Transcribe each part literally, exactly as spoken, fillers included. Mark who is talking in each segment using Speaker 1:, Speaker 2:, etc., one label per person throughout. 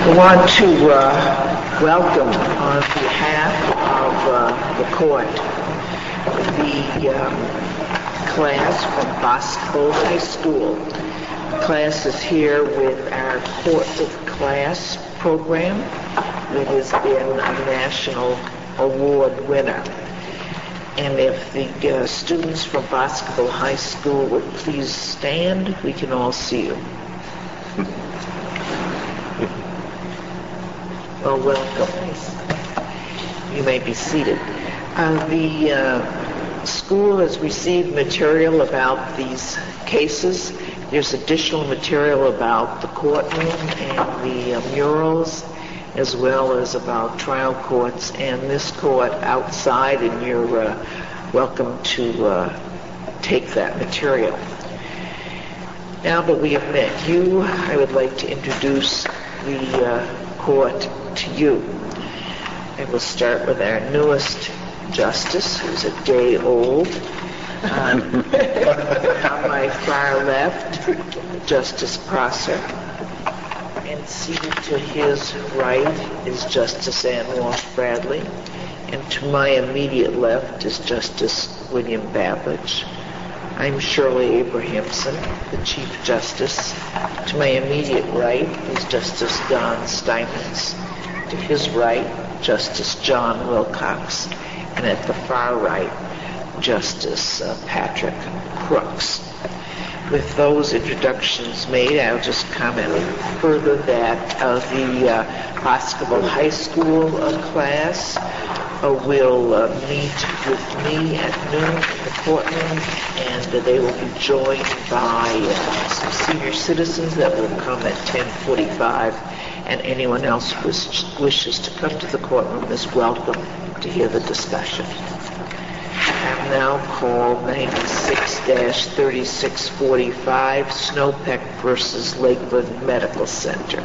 Speaker 1: I want to uh, welcome on behalf of uh, the court the um, class from Boscobel High School. The class is here with our Court of Class program that has been a national award winner. And if the uh, students from Boscobel High School would please stand, we can all see you. Well, welcome. You may be seated. Uh, the uh, school has received material about these cases. There's additional material about the courtroom and the uh, murals, as well as about trial courts and this court outside, and you're uh, welcome to uh, take that material. Now that we have met you, I would like to introduce the uh, court to you. I will start with our newest justice, who's a day old. Um, on my far left, Justice Prosser. And seated to his right is Justice Ann Walsh Bradley. And to my immediate left is Justice William Babbage. I'm Shirley Abrahamson, the Chief Justice. To my immediate right is Justice Don Steinmetz. To his right, Justice John Wilcox. And at the far right, Justice uh, Patrick Crooks. With those introductions made, I'll just comment further that uh, the uh, Boscobel High School uh, class uh, will uh, meet with me at noon in the courtroom, and uh, they will be joined by uh, some senior citizens that will come at ten forty-five, and anyone else who wishes to come to the courtroom is welcome to hear the discussion. I now call ninety-six dash thirty-six forty-five, Snopek versus Lakeland Medical Center.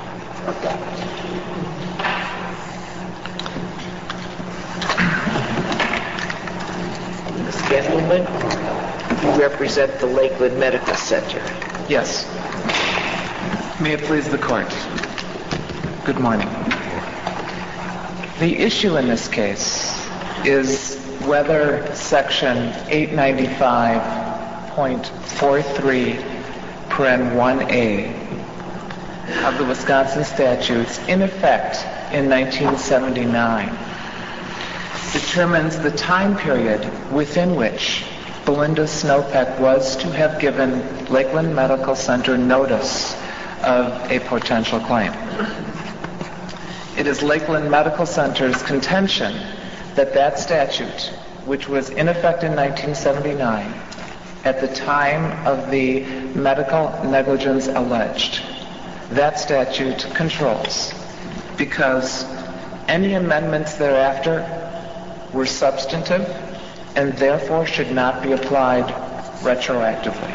Speaker 1: Miz Gendelman, you represent the Lakeland Medical Center.
Speaker 2: Yes. May it please the court. Good morning. The issue in this case is whether Section eight ninety-five point forty-three, paren one A of the Wisconsin statutes in effect in nineteen seventy-nine determines the time period within which Belinda Snopek was to have given Lakeland Medical Center notice of a potential claim. It is Lakeland Medical Center's contention that that statute, which was in effect in nineteen seventy-nine, at the time of the medical negligence alleged, that statute controls, because any amendments thereafter were substantive and therefore should not be applied retroactively.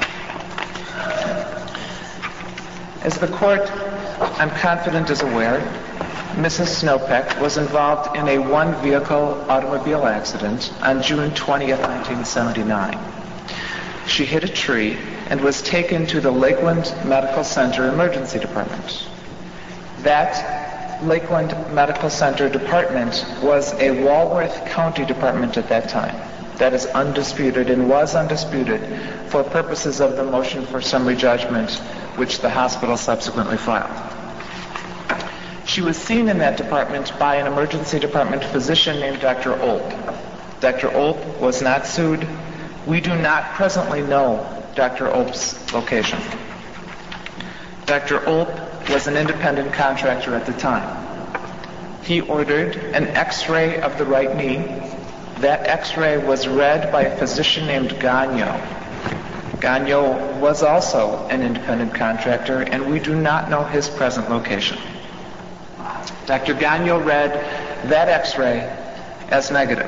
Speaker 2: As the court, I'm confident, is aware, Missus Snopek was involved in a one-vehicle automobile accident on June twentieth, nineteen seventy-nine. She hit a tree and was taken to the Lakeland Medical Center Emergency Department. That Lakeland Medical Center Department was a Walworth County department at that time. That is undisputed and was undisputed for purposes of the motion for summary judgment, which the hospital subsequently filed. She was seen in that department by an emergency department physician named Doctor Olp. Doctor Olp was not sued. We do not presently know Doctor Olp's location. Doctor Olp was an independent contractor at the time. He ordered an x-ray of the right knee. That x-ray was read by a physician named Gagnon. Gagnon was also an independent contractor, and we do not know his present location. Doctor Gagnon read that x-ray as negative.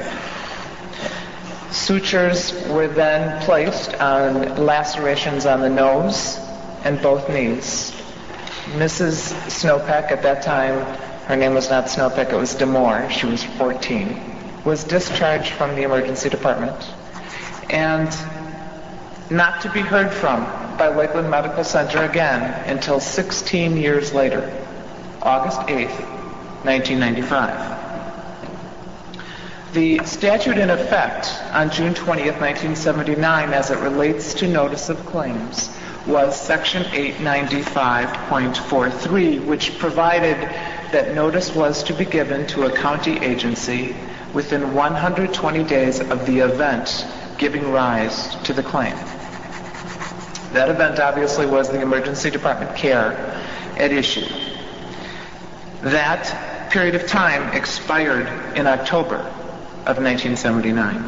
Speaker 2: Sutures were then placed on lacerations on the nose and both knees. Missus Snopek, at that time, her name was not Snopek, it was Demore, she was fourteen, was discharged from the emergency department and not to be heard from by Lakeland Medical Center again until sixteen years later. August eighth, nineteen ninety-five. The statute in effect on June twentieth, nineteen seventy-nine, as it relates to notice of claims, was Section eight ninety-five point forty-three, which provided that notice was to be given to a county agency within one hundred twenty days of the event giving rise to the claim. That event obviously was the emergency department care at issue. That period of time expired in October of nineteen seventy-nine.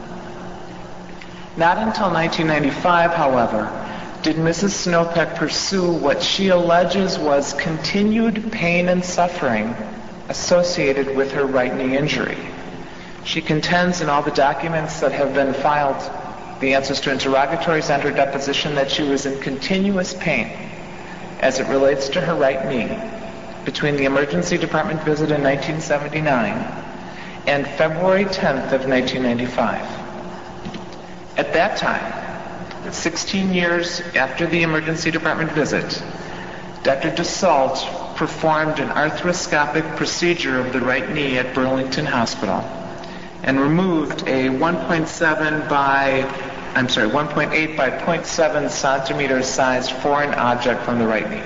Speaker 2: Not until nineteen ninety-five, however, did Missus Snowpeck pursue what she alleges was continued pain and suffering associated with her right knee injury. She contends in all the documents that have been filed, the answers to interrogatories and her deposition, that she was in continuous pain as it relates to her right knee between the emergency department visit in nineteen seventy-nine and February tenth of nineteen ninety-five. At that time, sixteen years after the emergency department visit, Doctor DeSalt performed an arthroscopic procedure of the right knee at Burlington Hospital and removed a one point seven by, I'm sorry, one point eight by zero point seven centimeter sized foreign object from the right knee.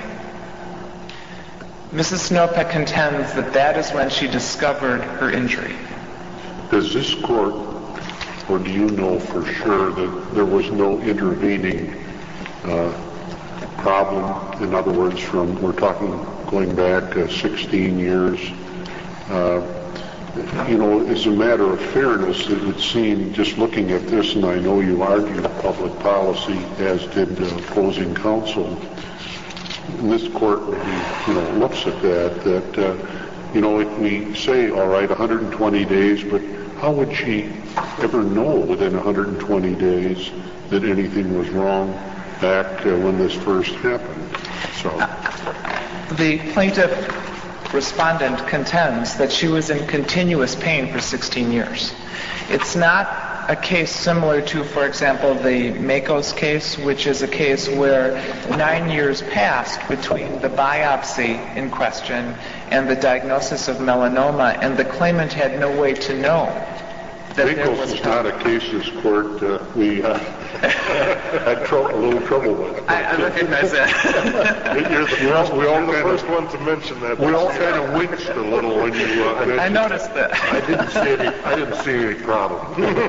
Speaker 2: Missus Snowpeck contends that that is when she discovered her injury.
Speaker 3: Does this court, or do you know for sure that there was no intervening uh, problem? In other words, from, we're talking going back uh, sixteen years. Uh, you know, as a matter of fairness, it would seem, just looking at this, and I know you argued public policy, as did the opposing counsel, and this court, you know, looks at that, that, uh, you know, if we say, all right, one hundred twenty days, but how would she ever know within one hundred twenty days that anything was wrong back uh, when this first happened? So,
Speaker 2: the plaintiff respondent contends that she was in continuous pain for sixteen years. It's not a case similar to, for example, the Makos case, which is a case where nine years passed between the biopsy in question and the diagnosis of melanoma, and the claimant had no way to know that there
Speaker 3: Makos
Speaker 2: was
Speaker 3: is not a case this court uh, we uh, had tro- a little trouble with.
Speaker 2: I, I recognize that.
Speaker 3: You're the, you're all, we all
Speaker 4: You're the
Speaker 3: kind
Speaker 4: first
Speaker 3: of,
Speaker 4: one to mention that.
Speaker 3: we all kind of winced a little when you uh, mentioned
Speaker 2: I noticed that.
Speaker 3: I didn't see any. I didn't see any problem.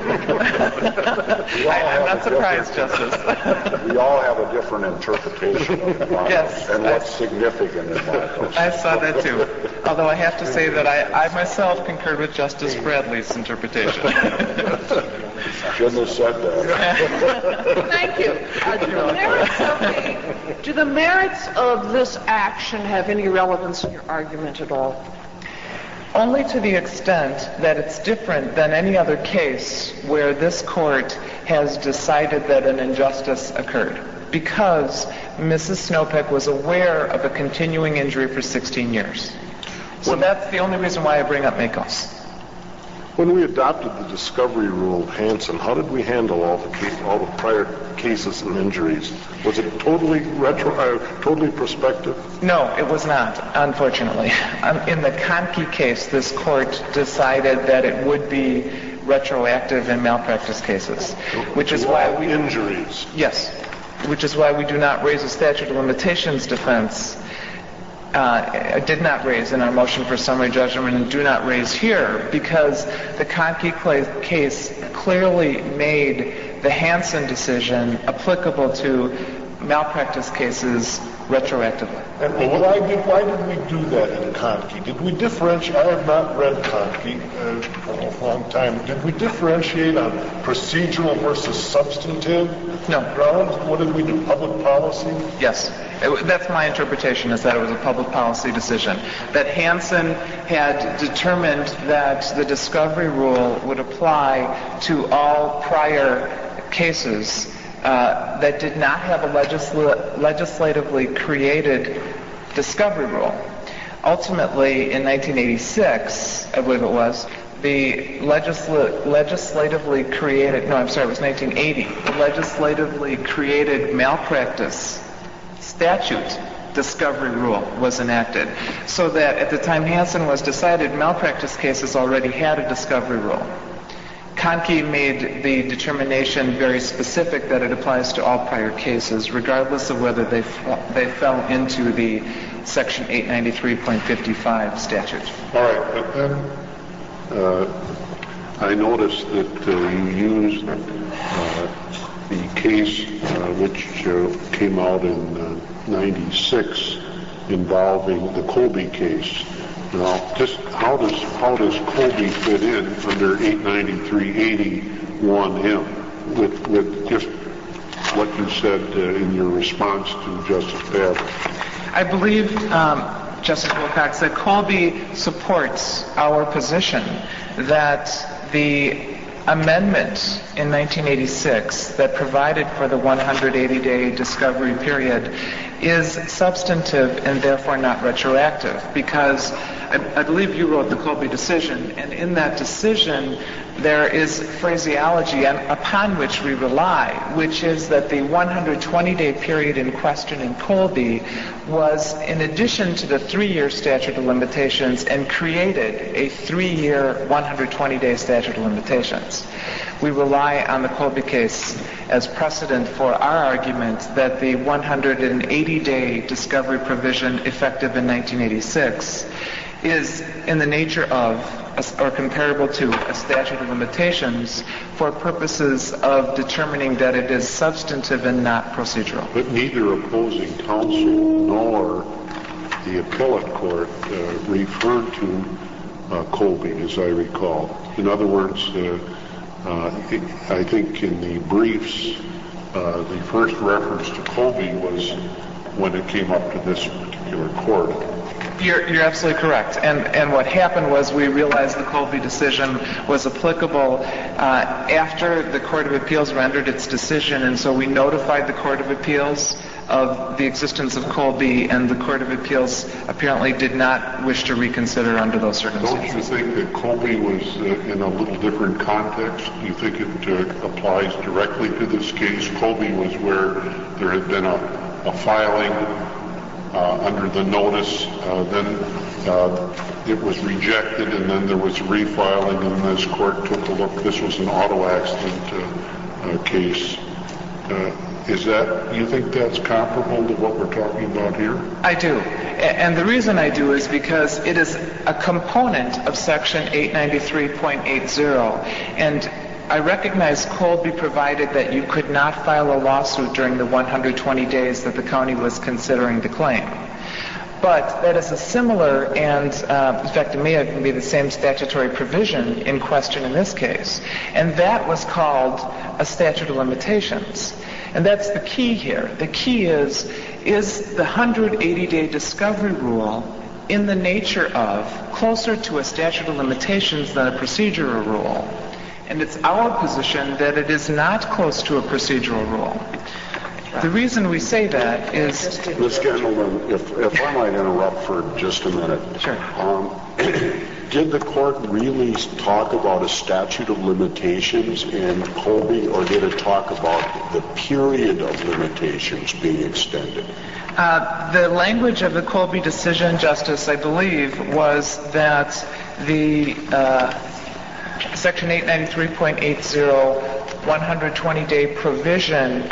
Speaker 2: I, I'm not surprised, Justice.
Speaker 4: We all have a different interpretation of Marcos
Speaker 2: Yes,
Speaker 4: and
Speaker 2: I-
Speaker 4: what's significant in Marcos.
Speaker 2: I saw that too. Although I have to say that I, I myself concurred with Justice Bradley's interpretation.
Speaker 4: Shouldn't have said that.
Speaker 1: Thank you. Uh, do, the merits of the, do the merits of this action have any relevance in your argument at all?
Speaker 2: Only to the extent that it's different than any other case where this court has decided that an injustice occurred, because Missus Snowpeck was aware of a continuing injury for sixteen years. So that's the only reason why I bring up Makos.
Speaker 4: When we adopted the discovery rule of Hansen, how did we handle all the case, all the prior cases and injuries? Was it totally retro, uh, totally prospective?
Speaker 2: No, it was not, unfortunately. Um, in the Conkey case, this court decided that it would be retroactive in malpractice cases, which is why we...
Speaker 4: Injuries.
Speaker 2: Yes, which is why we do not raise a statute of limitations defense. Uh, did not raise in our motion for summary judgment and do not raise here, because the Conkey case clearly made the Hansen decision applicable to malpractice cases retroactively.
Speaker 5: And why did why did we do that in Conkey? Did we differentiate? I have not read Conkey uh, for a long time. Did we differentiate on procedural versus substantive
Speaker 2: No.
Speaker 5: grounds? What did we do? Public policy?
Speaker 2: Yes. It, that's my interpretation, is that it was a public policy decision. That Hansen had determined that the discovery rule would apply to all prior cases uh, that did not have a legisla- legislatively created discovery rule. Ultimately, in nineteen eighty-six, I believe it was, the legisla- legislatively created, no, I'm sorry, it was nineteen eighty, the legislatively created malpractice statute discovery rule was enacted, so that at the time Hansen was decided, malpractice cases already had a discovery rule. Conkey made the determination very specific that it applies to all prior cases, regardless of whether they f- they fell into the Section eight ninety-three point fifty-five statute.
Speaker 3: All right, but then uh, I noticed that uh, you used uh, the case uh, which uh, came out in uh, ninety-six involving the Colby case. Now, just how does how does Colby fit in under eight ninety-three eighty-one M with with just what you said uh, in your response to Justice Babbitt?
Speaker 2: I believe, um, Justice Wilcox, that Colby supports our position that the amendment in nineteen eighty-six that provided for the one hundred eighty day discovery period is substantive and therefore not retroactive, because I, I believe you wrote the Colby decision, and in that decision there is phraseology upon which we rely, which is that the one hundred twenty day period in question in Colby was in addition to the three-year statute of limitations and created a three-year one hundred twenty day statute of limitations. We rely on the Colby case as precedent for our argument that the one hundred eighty day discovery provision effective in nineteen eighty-six is in the nature of or comparable to a statute of limitations for purposes of determining that it is substantive and not procedural.
Speaker 3: But neither opposing counsel nor the appellate court uh, referred to uh, Colby, as I recall. In other words, uh, uh, I think in the briefs, uh, the first reference to Colby was when it came up to this particular court.
Speaker 2: You're, you're absolutely correct. And, and what happened was we realized the Colby decision was applicable uh, after the Court of Appeals rendered its decision, and so we notified the Court of Appeals of the existence of Colby, and the Court of Appeals apparently did not wish to reconsider under those circumstances.
Speaker 3: Don't you think that Colby was uh, in a little different context? Do you think it uh, applies directly to this case? Colby was where there had been a, a filing Uh, under the notice, uh, then uh, it was rejected, and then there was refiling, and this court took a look. This was an auto accident uh, uh, case. Uh, is that, you think that's comparable to what we're talking about here?
Speaker 2: I do. And the reason I do is because it is a component of Section eight ninety-three point eighty, and I recognize Colby provided that you could not file a lawsuit during the one hundred twenty days that the county was considering the claim. But that is a similar and, uh, in fact, it may even be the same statutory provision in question in this case. And that was called a statute of limitations. And that's the key here. The key is, is the one hundred eighty day discovery rule in the nature of closer to a statute of limitations than a procedural rule? And it's our position that it is not close to a procedural rule. The reason we say that is...
Speaker 4: Miz Gentleman, if, if I might interrupt for just a minute.
Speaker 2: Sure.
Speaker 4: Um, did the court really talk about a statute of limitations in Colby, or did it talk about the period of limitations being extended?
Speaker 2: Uh, the language of the Colby decision, Justice, I believe, was that the... Uh, Section eight ninety-three point eighty, one hundred twenty day provision,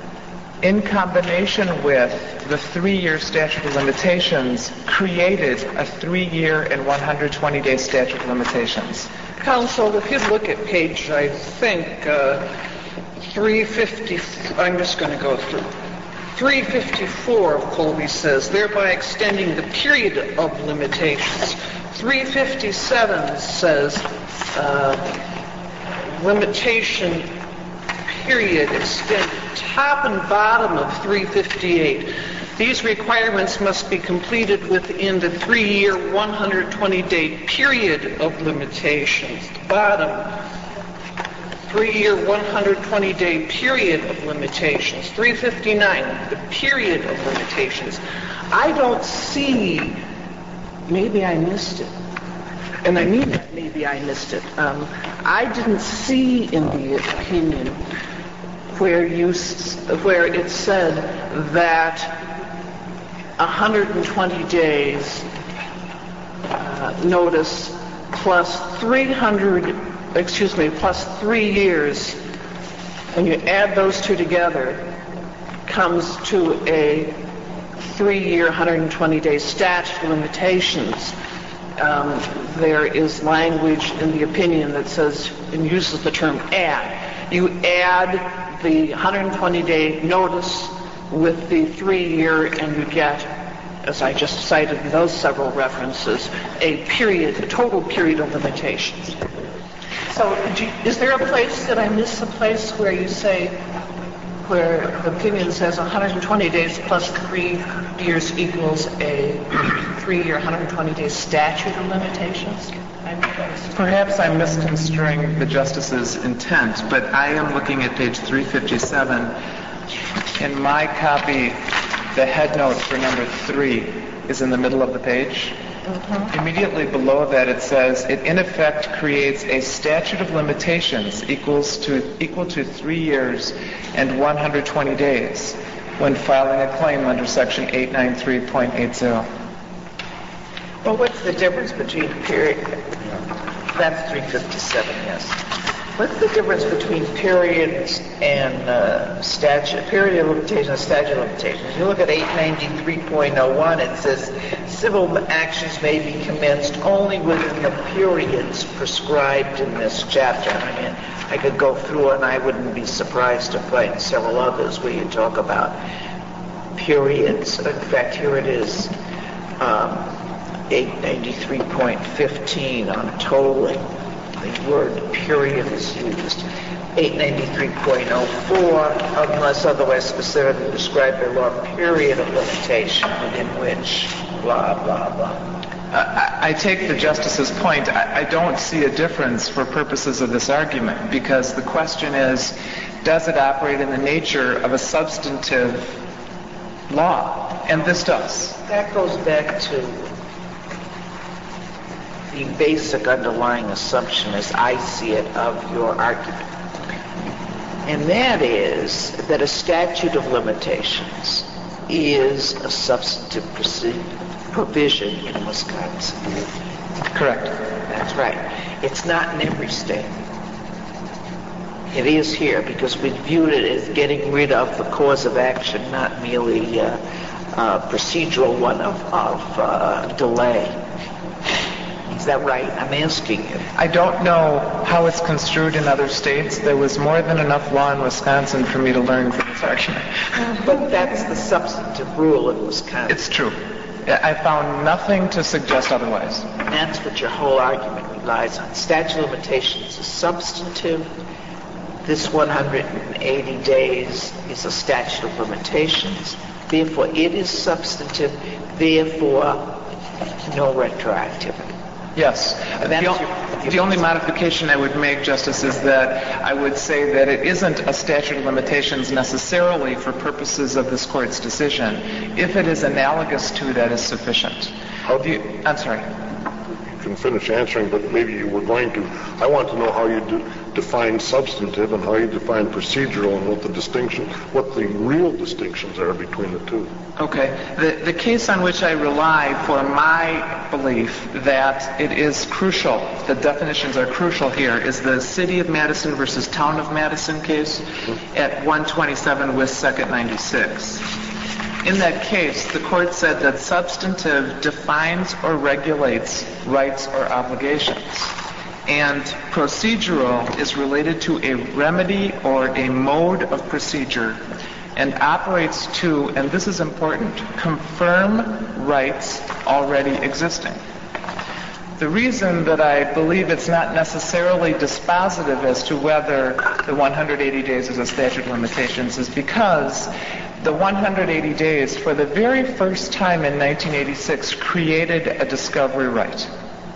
Speaker 2: in combination with the three-year statute of limitations, created a three-year and one hundred twenty day statute of limitations.
Speaker 1: Counsel, if you look at page, I think, uh, three fifty, I'm just going to go through. three fifty-four of Colby says, thereby extending the period of limitations. three fifty-seven says, uh, limitation period extended. Top and bottom of three fifty-eight. These requirements must be completed within the three-year, one hundred twenty day period of limitations. The bottom, three-year, one hundred twenty day period of limitations. three fifty-nine, the period of limitations. I don't see, maybe I missed it, and I mean that maybe I missed it. Um, I didn't see in the opinion where you, where it said that
Speaker 2: one hundred twenty days uh, notice plus three hundred, excuse me, plus three years, when you add those two together, comes to a three-year, one hundred twenty day statute of limitations. Um, there is language in the opinion that says, and uses the term add. You add the one hundred twenty day notice with the three-year, and you get, as I just cited in those several references, a period, a total period of limitations. So do you, is there a place, did I miss a place where you say, where the opinion says one hundred twenty days plus three years equals a three-year, one hundred twenty day statute of limitations?
Speaker 6: Perhaps I'm misconstruing the Justice's intent, but I am looking at page three fifty-seven. In my copy, the head note for number three is in the middle of the page. Mm-hmm. Immediately below that it says, it in effect creates a statute of limitations equals to, equal to three years and one hundred twenty days when filing a claim under section eight ninety-three point eighty.
Speaker 1: Well, what's the difference between period? That's three fifty-seven, yes. What's the difference between periods and uh, statute, period of limitation and statute of limitations? You look at eight ninety-three point oh one, it says civil actions may be commenced only within the periods prescribed in this chapter. I mean, I could go through and I wouldn't be surprised to find several others where you talk about periods. In fact, here it is, um, eight ninety-three point fifteen on tolling. The word period is used. eight ninety-three point oh four, unless otherwise specifically described a long period of limitation within which blah, blah, blah.
Speaker 6: Uh, I, I take the Justice's point. I, I don't see a difference for purposes of this argument, because the question is, does it operate in the nature of a substantive law? And this does.
Speaker 1: That goes back to the basic underlying assumption, as I see it, of your argument. And that is that a statute of limitations is a substantive provision in Wisconsin.
Speaker 6: Correct.
Speaker 1: That's right. It's not in every state. It is here because we viewed it as getting rid of the cause of action, not merely a uh, uh, procedural one of, of uh, delay. Is that right? I'm asking you.
Speaker 6: I don't know how it's construed in other states. There was more than enough law in Wisconsin for me to learn from this argument.
Speaker 1: But that's the substantive rule in Wisconsin.
Speaker 6: It's true. I found nothing to suggest otherwise.
Speaker 1: That's what your whole argument relies on. Statute of limitations is substantive. This one hundred eighty days is a statute of limitations. Therefore, it is substantive. Therefore, no retroactivity.
Speaker 6: Yes. The, o- the only modification I would make, Justice, is that I would say that it isn't a statute of limitations necessarily for purposes of this Court's decision. If it is analogous to, that is sufficient.
Speaker 4: How do you...
Speaker 6: I'm sorry.
Speaker 4: You can finish answering, but maybe you were going to. I want to know how you do, define substantive and how you define procedural, and what the distinction, what the real distinctions are between the two.
Speaker 6: Okay. The, the case on which I rely for my belief that it is crucial, the definitions are crucial here, is the City of Madison versus Town of Madison case mm-hmm. at one twenty-seven West second ninety-six. In that case, the Court said that substantive defines or regulates rights or obligations, and procedural is related to a remedy or a mode of procedure and operates to, and this is important, confirm rights already existing. The reason that I believe it's not necessarily dispositive as to whether the one hundred eighty days is a statute of limitations is because the one hundred eighty days, for the very first time in nineteen eighty-six, created a discovery right.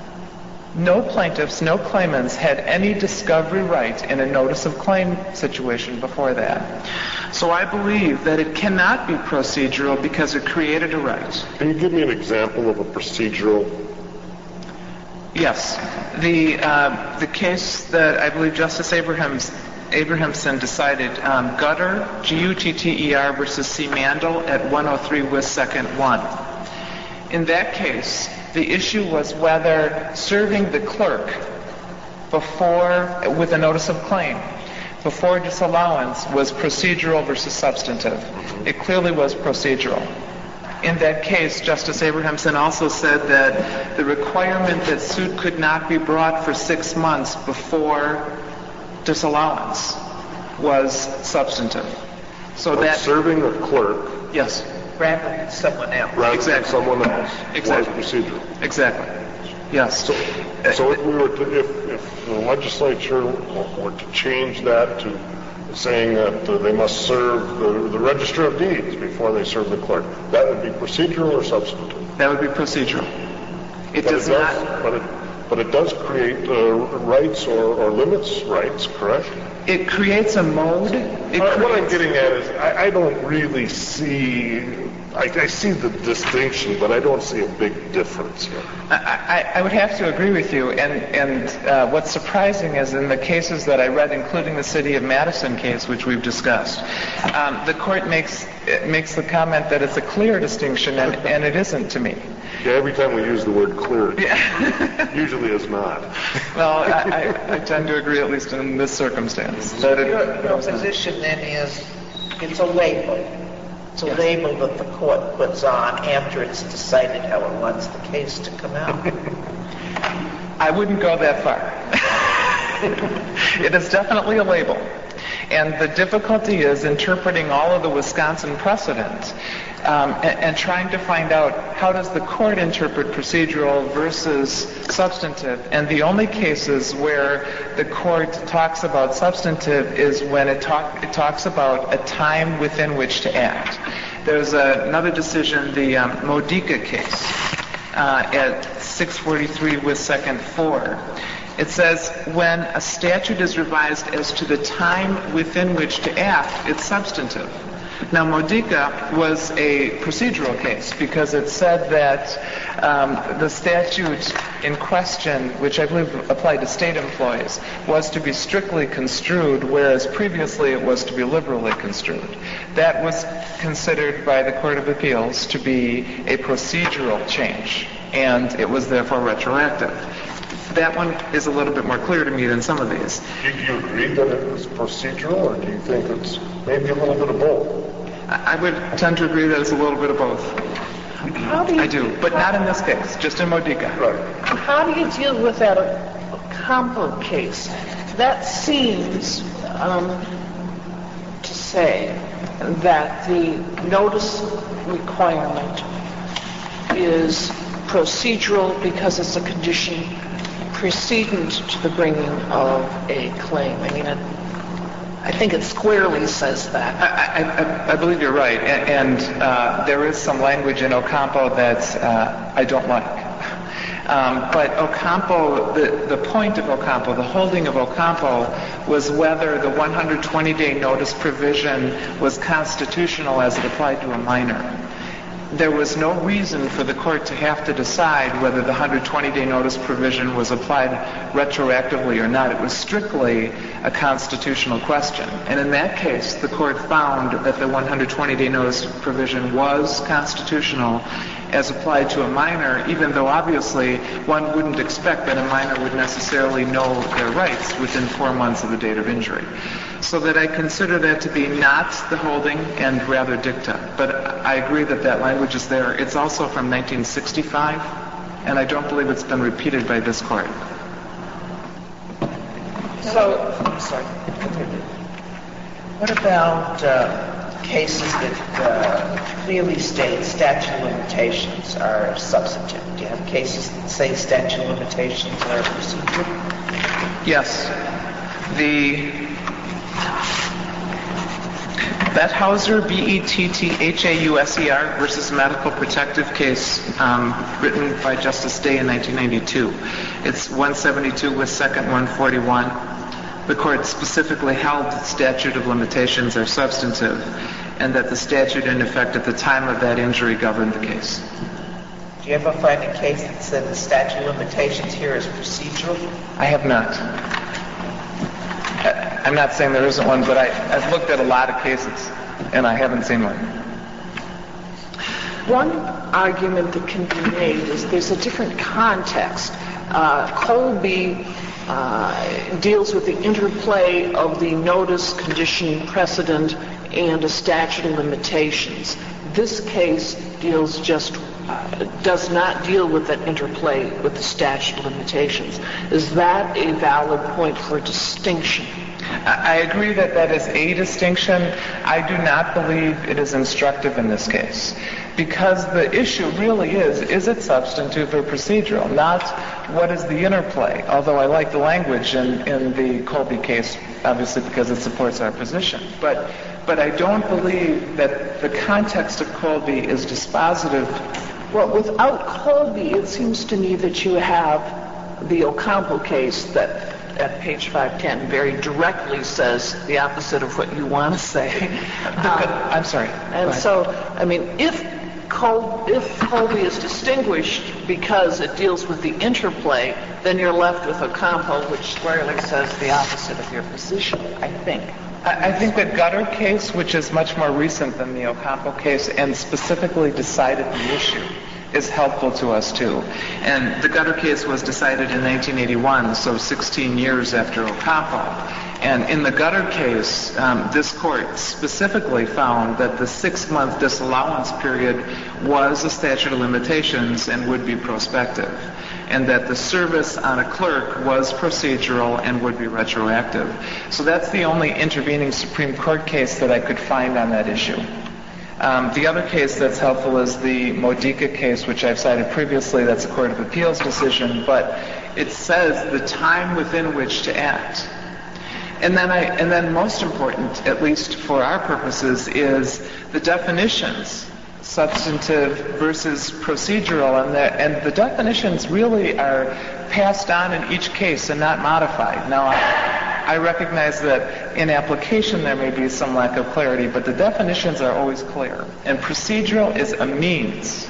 Speaker 6: No plaintiffs, no claimants had any discovery right in a notice of claim situation before that. So I believe that it cannot be procedural because it created a right.
Speaker 4: Can you give me an example of a procedural?
Speaker 6: Yes. The uh, the case that I believe Justice Abrams Abrahamson decided um, Gutter, G U T T E R versus C. Mandel at one oh three West second one. In that case, the issue was whether serving the clerk before, with a notice of claim, before disallowance was procedural versus substantive. It clearly was procedural. In that case, Justice Abrahamson also said that the requirement that suit could not be brought for six months before disallowance was substantive. So
Speaker 4: But
Speaker 6: that
Speaker 4: serving a clerk
Speaker 6: yes,
Speaker 1: Rather than someone else.
Speaker 4: rather
Speaker 6: Exactly.
Speaker 4: than someone else
Speaker 6: Exactly.
Speaker 4: was procedural.
Speaker 6: exactly. Yes.
Speaker 4: So, so if we were to, if, if the legislature were to change that to saying that uh, they must serve the, the register of deeds before they serve the clerk, that would be procedural or substantive?
Speaker 6: That would be procedural. It
Speaker 4: But
Speaker 6: does
Speaker 4: it does,
Speaker 6: not.
Speaker 4: but it, but it does create uh, rights or, or limits rights, correct?
Speaker 6: It creates a mode. It
Speaker 4: Uh, what I'm
Speaker 6: creates-
Speaker 4: getting at is, I, I don't really see, I, I see the distinction, but I don't see a big difference here.
Speaker 6: I, I, I would have to agree with you, and, and uh, what's surprising is in the cases that I read, including the City of Madison case, which we've discussed, um, the court makes it makes the comment that it's a clear distinction, and, and it isn't to me.
Speaker 4: Yeah, every time we use the word clear, it usually is not.
Speaker 6: Well, I, I, I tend to agree, at least in this circumstance. That it,
Speaker 1: Your, your position then is, it's a label. It's a
Speaker 6: Yes.
Speaker 1: label that the court puts on after it's decided how it wants the case to come out.
Speaker 6: I wouldn't go that far. It is definitely a label. And the difficulty is interpreting all of the Wisconsin precedent um, and, and trying to find out how does the court interpret procedural versus substantive. And the only cases where the court talks about substantive is when it, talk, it talks about a time within which to act. There's a, another decision, the um, Modica case uh, at six forty-three with second four. It says when a statute is revised as to the time within which to act, it's substantive. Now, Modica was a procedural case because it said that um, the statute in question, which I believe applied to state employees, was to be strictly construed, whereas previously it was to be liberally construed. That was considered by the Court of Appeals to be a procedural change, and it was therefore retroactive. That one is a little bit more clear to me than some of these.
Speaker 4: Do you agree that it was procedural, or do you think it's maybe a little bit of both?
Speaker 6: I I would tend to agree that it's a little bit of both.
Speaker 1: How do you,
Speaker 6: I do, but not in this case, just in Modica.
Speaker 4: Right.
Speaker 1: how do you deal with that Ocampo case? That seems um, to say that the notice requirement is procedural because it's a condition precedent to the bringing of a claim. I mean, it, I think it squarely says that.
Speaker 6: I, I, I believe you're right, and, and uh, there is some language in Ocampo that uh, I don't like. Um, but Ocampo, the, the point of Ocampo, the holding of Ocampo, was whether the one hundred twenty day notice provision was constitutional as it applied to a minor. There was no reason for the court to have to decide whether the one hundred twenty day notice provision was applied retroactively or not. It was strictly a constitutional question. And in that case, the court found that the one hundred twenty day notice provision was constitutional as applied to a minor, even though obviously one wouldn't expect that a minor would necessarily know their rights within four months of the date of injury. So that I consider that to be not the holding and rather dicta. But I agree that that language is there. It's also from nineteen sixty-five, and I don't believe it's been repeated by this court.
Speaker 1: So, I'm sorry. What about uh, cases that uh, clearly state statute of limitations are substantive? Do you have cases that say statute of limitations are procedural?
Speaker 6: Yes. The Bethhauser, B E T T H A U S E R versus Medical Protective case um, written by Justice Day in nineteen ninety-two. It's one seventy-two with second one forty-one. The court specifically held that statute of limitations are substantive and that the statute in effect at the time of that injury governed the case.
Speaker 1: Do you ever find a case that said the statute of limitations here is procedural?
Speaker 6: I have not. I'm not saying there isn't one, but I, I've looked at a lot of cases, and I haven't seen one.
Speaker 1: One argument that can be made is there's a different context. Uh, Colby uh, deals with the interplay of the notice, condition, precedent, and a statute of limitations. This case deals just uh, does not deal with that interplay with the statute of limitations. Is that a valid point for distinction?
Speaker 6: I agree that that is a distinction. I do not believe it is instructive in this case, because the issue really is, is it substantive or procedural, not what is the interplay, although I like the language in, in the Colby case, obviously because it supports our position. But, but I don't believe that the context of Colby is dispositive.
Speaker 1: Well, without Colby, it seems to me that you have the Ocampo case that at page five ten very directly says the opposite of what you want to say.
Speaker 6: Um, I'm sorry.
Speaker 1: And so, I mean, if Col- if Colby is distinguished because it deals with the interplay, then you're left with Ocampo, which squarely says the opposite of your position, I think.
Speaker 6: I, I think the Gutter case, which is much more recent than the Ocampo case and specifically decided the issue, is helpful to us too. And the Gutter case was decided in nineteen eighty-one, so sixteen years after Ocampo. And in the Gutter case, um, this court specifically found that the six-month disallowance period was a statute of limitations and would be prospective, and that the service on a clerk was procedural and would be retroactive. So that's the only intervening Supreme Court case that I could find on that issue. Um, the other case that's helpful is the Modica case, which I've cited previously. That's a Court of Appeals decision, but it says the time within which to act. And then, I, and then most important, at least for our purposes, is the definitions, substantive versus procedural, and the, and the definitions really are passed on in each case and not modified. Now, I, I recognize that in application there may be some lack of clarity, but the definitions are always clear. And procedural is a means.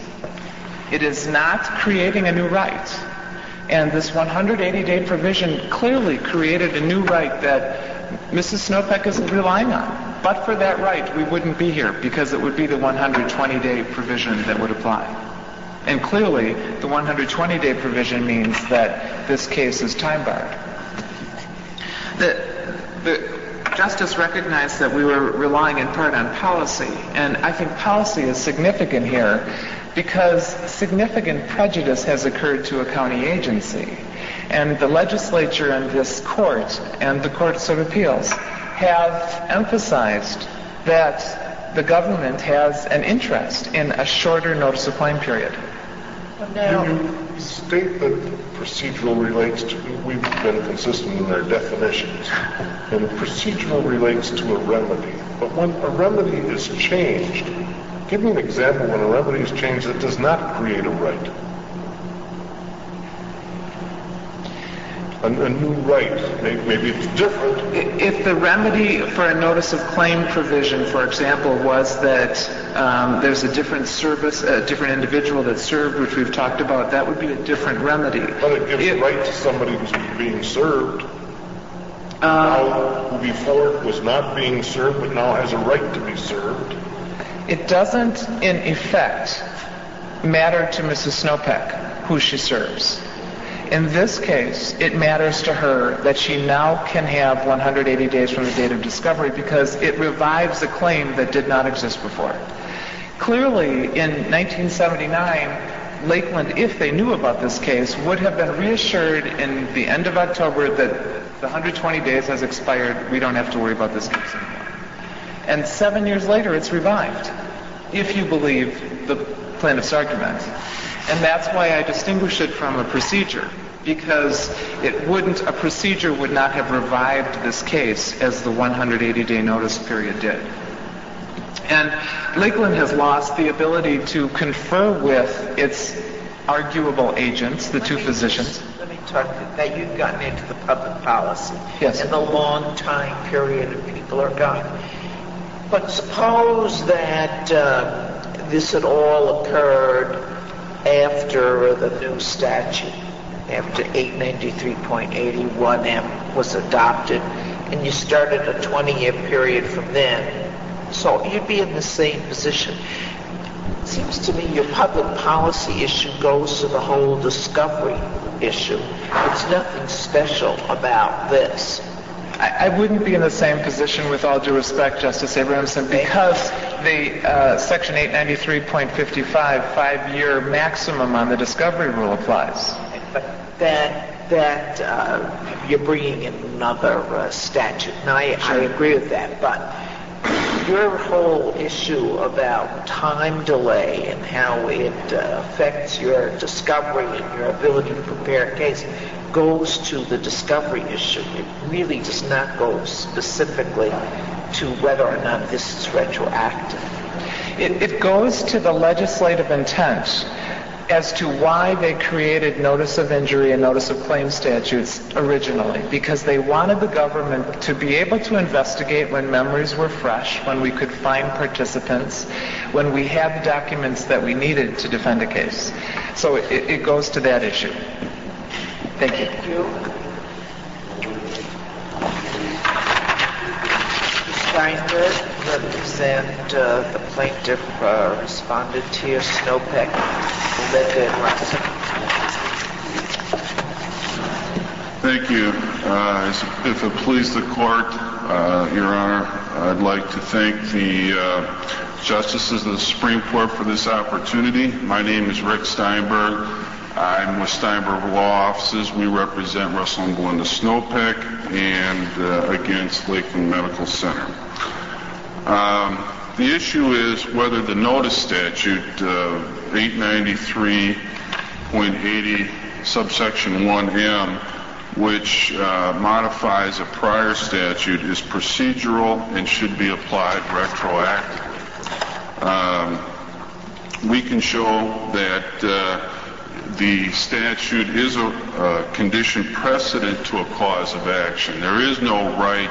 Speaker 6: It is not creating a new right. And this one hundred eighty day provision clearly created a new right that Missus Snowpeck isn't relying on. But for that right, we wouldn't be here, because it would be the one hundred twenty day provision that would apply. And clearly, the one hundred twenty day provision means that this case is time-barred. The, the Justice recognized that we were relying in part on policy, and I think policy is significant here because significant prejudice has occurred to a county agency. And the legislature and this court and the Courts of Appeals have emphasized that the government has an interest in a shorter notice of claim period.
Speaker 5: Now, you state that procedural relates to, we've been consistent in our definitions, and procedural relates to a remedy. But when a remedy is changed, give me an example when a remedy is changed that does not create a right. A, a new right. Maybe, maybe it's different.
Speaker 6: If the remedy for a notice of claim provision, for example, was that um, there's a different service, a different individual that's served, which we've talked about, that would be a different remedy.
Speaker 5: But it gives it, a right to somebody who's being served. Uh, now, who before was not being served, but now has a right to be served.
Speaker 6: It doesn't, in effect, matter to Missus Snowpeck who she serves. In this case, it matters to her that she now can have one hundred eighty days from the date of discovery because it revives a claim that did not exist before. Clearly, in nineteen seventy-nine, Lakeland, if they knew about this case, would have been reassured in the end of October that the one hundred twenty days has expired, we don't have to worry about this case anymore. And seven years later, it's revived, if you believe the plaintiff's argument. And that's why I distinguish it from a procedure, because it wouldn't, a procedure would not have revived this case as the one hundred eighty day notice period did. And Lakeland has lost the ability to confer with its arguable agents, the two physicians.
Speaker 1: Let me talk to that. You've gotten into the public policy.
Speaker 6: Yes.
Speaker 1: And the long time period of people are gone. But suppose that uh, this had all occurred after the new statute, after eight ninety-three point eight one M was adopted, and you started a twenty-year period from then. So you'd be in the same position. It seems to me your public policy issue goes to the whole discovery issue. It's nothing special about this.
Speaker 6: I, I wouldn't be in the same position, with all due respect, Justice Abrahamson, because the uh, Section eight ninety-three point fifty-five five-year maximum on the discovery rule applies.
Speaker 1: But that that uh, you're bringing in another uh, statute, and I, I agree with that. But your whole issue about time delay and how it uh, affects your discovery and your ability to prepare a case goes to the discovery issue. It really does not go specifically to whether or not this is retroactive.
Speaker 6: It, it goes to the legislative intent as to why they created notice of injury and notice of claim statutes originally, because they wanted the government to be able to investigate when memories were fresh, when we could find participants, when we had the documents that we needed to defend a case. So it, it goes to that issue. Thank you.
Speaker 1: Thank you. Steinberg, represent uh, the plaintiff, uh, respondent here, Snopek, Linda and Russell.
Speaker 7: Thank you. Uh, if it please the court, uh, Your Honor, I'd like to thank the uh, justices of the Supreme Court for this opportunity. My name is Rick Steinberg. I'm with Steinberg Law Offices. We represent Russell and Belinda Snopek and uh, against Lakeland Medical Center. Um, the issue is whether the notice statute uh, eight ninety-three point eighty subsection one M, which uh, modifies a prior statute, is procedural and should be applied retroactively. Um, we can show that uh, the statute is a, a condition precedent to a cause of action. There is no right,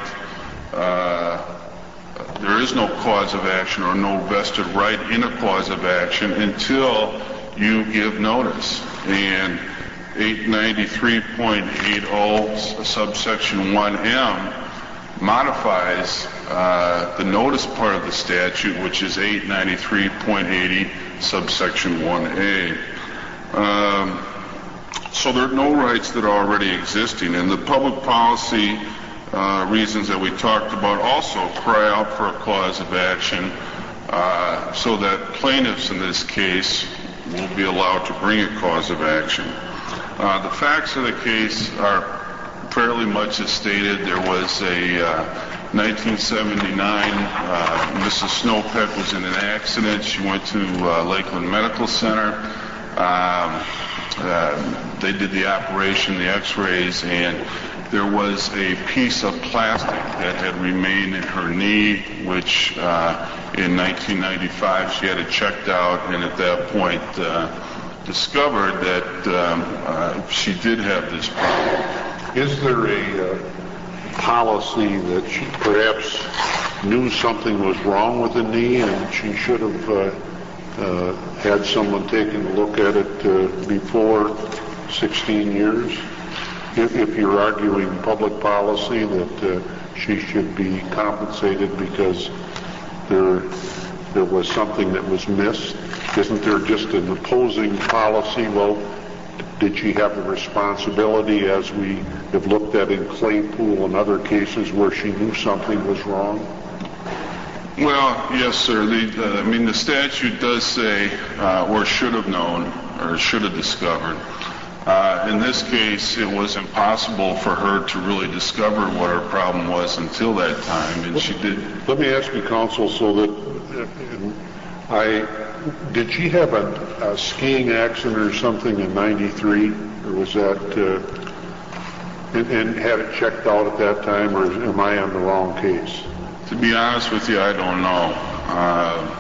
Speaker 7: uh, there is no cause of action or no vested right in a cause of action until you give notice. And eight ninety-three point eighty subsection one M modifies uh, the notice part of the statute, which is eight ninety-three point eighty subsection one A. Um, so there are no rights that are already existing, and the public policy uh, reasons that we talked about also cry out for a cause of action uh, so that plaintiffs in this case will be allowed to bring a cause of action. Uh, the facts of the case are fairly much as stated. There was a uh, nineteen seventy-nine, uh, Missus Snopek was in an accident. She went to uh, Lakeland Medical Center. Um, uh, they did the operation, the x-rays, and there was a piece of plastic that had remained in her knee, which uh, in nineteen ninety-five she had it checked out, and at that point uh, discovered that um, uh, she did have this problem.
Speaker 3: Is there a uh, policy that she perhaps knew something was wrong with the knee and she should have uh, uh, had someone taking a look at it uh, before sixteen years? If, if you're arguing public policy that uh, she should be compensated because there there was something that was missed, isn't there just an opposing policy? Well, did she have the responsibility, as we have looked at in Claypool and other cases where she knew something was wrong?
Speaker 7: Well, yes, sir. The, uh, I mean, the statute does say, uh, or should have known, or should have discovered. Uh, in this case, it was impossible for her to really discover what her problem was until that time, and she did. Let me ask you, counsel, so that uh, I, did she have a, a skiing accident or something in ninety-three, or was that, uh, and, and had it checked out at that time, or am I on the wrong case? To be honest with you, I don't know. Uh,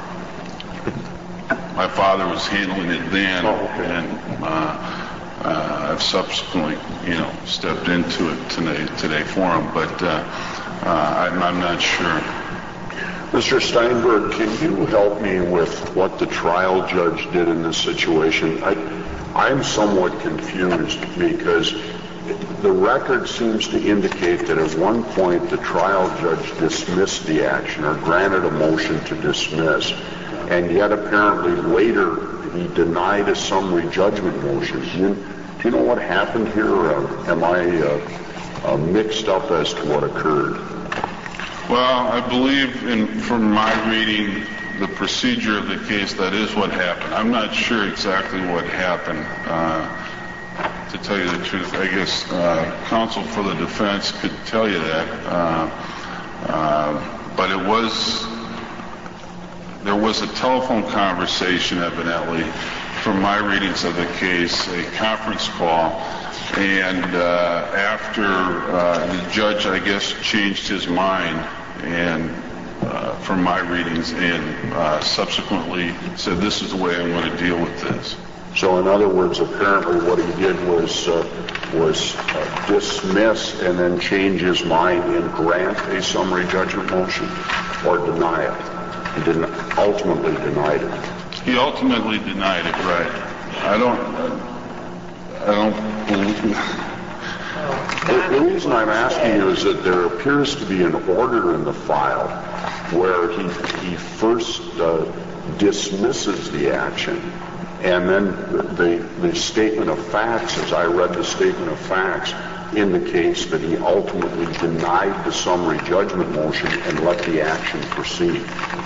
Speaker 7: my father was handling it then,
Speaker 3: oh, okay.
Speaker 7: and uh, uh, I've subsequently, you know, stepped into it today, today for him, but uh, uh, I'm, I'm not sure.
Speaker 5: Mister Steinberg, can you help me with what the trial judge did in this situation? I, I'm somewhat confused because
Speaker 3: the record seems to indicate that at one point the trial judge dismissed the action or granted a motion to dismiss, and yet apparently later he denied a summary judgment motion. Do you, do you know what happened here, or am I uh, uh, mixed up as to what occurred?
Speaker 7: Well, I believe in, from my reading, the procedure of the case, that is what happened. I'm not sure exactly what happened. Uh, to tell you the truth, I guess uh, counsel for the defense could tell you that. Uh, uh, but it was, there was a telephone conversation, evidently, from my readings of the case, a conference call, and uh, after uh, the judge, I guess, changed his mind, and uh, from my readings, and uh, subsequently said, this is the way I want to deal with this.
Speaker 3: So in other words, apparently what he did was uh, was uh, dismiss and then change his mind and grant a summary judgment motion, or deny it. He didn't ultimately denied it.
Speaker 7: He ultimately denied it, right? I don't. I don't believe.
Speaker 3: The, the reason I'm asking you is that there appears to be an order in the file where he he first uh, dismisses the action. And then the, the statement of facts, as I read the statement of facts, indicates that he ultimately denied the summary judgment motion and let the action proceed.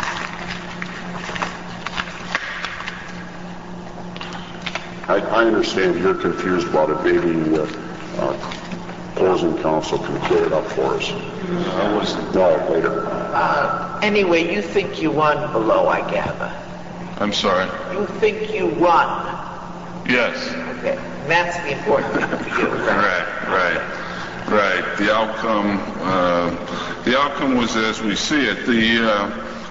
Speaker 3: I, I understand you're confused about it. Maybe uh, uh, opposing counsel can clear it up for us.
Speaker 7: I wasn't.
Speaker 3: No, later.
Speaker 1: Uh, anyway, you think you won below, I gather.
Speaker 7: I'm sorry.
Speaker 1: You think you won.
Speaker 7: Yes.
Speaker 1: Okay. That's the important thing for you, right?
Speaker 7: Right, right, right. The outcome, uh, the outcome was as we see it. The uh,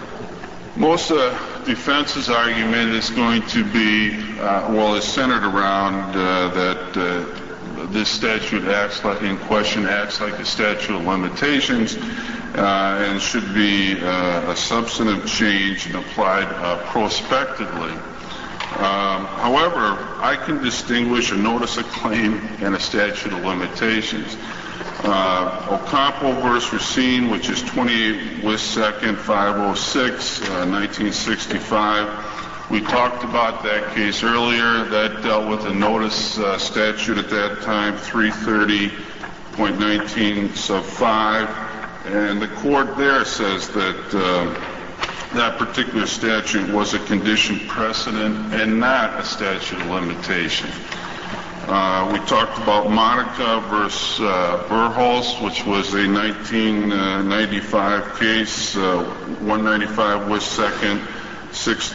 Speaker 7: most uh, defense's argument is going to be, uh, well, is centered around uh, that uh, this statute acts like, in question, acts like a statute of limitations. Uh, and should be uh, a substantive change and applied uh, prospectively. Um, however, I can distinguish a notice of claim and a statute of limitations. Uh, Ocampo versus Racine, which is twenty-eight West second five oh six, uh, nineteen sixty-five. We talked about that case earlier. That dealt with a notice uh, statute at that time, three thirty point nineteen sub five. And the court there says that uh, that particular statute was a condition precedent and not a statute of limitation. Uh, we talked about Monica versus uh, Verhulst, which was a nineteen ninety-five case, uh, one ninety-five West second, six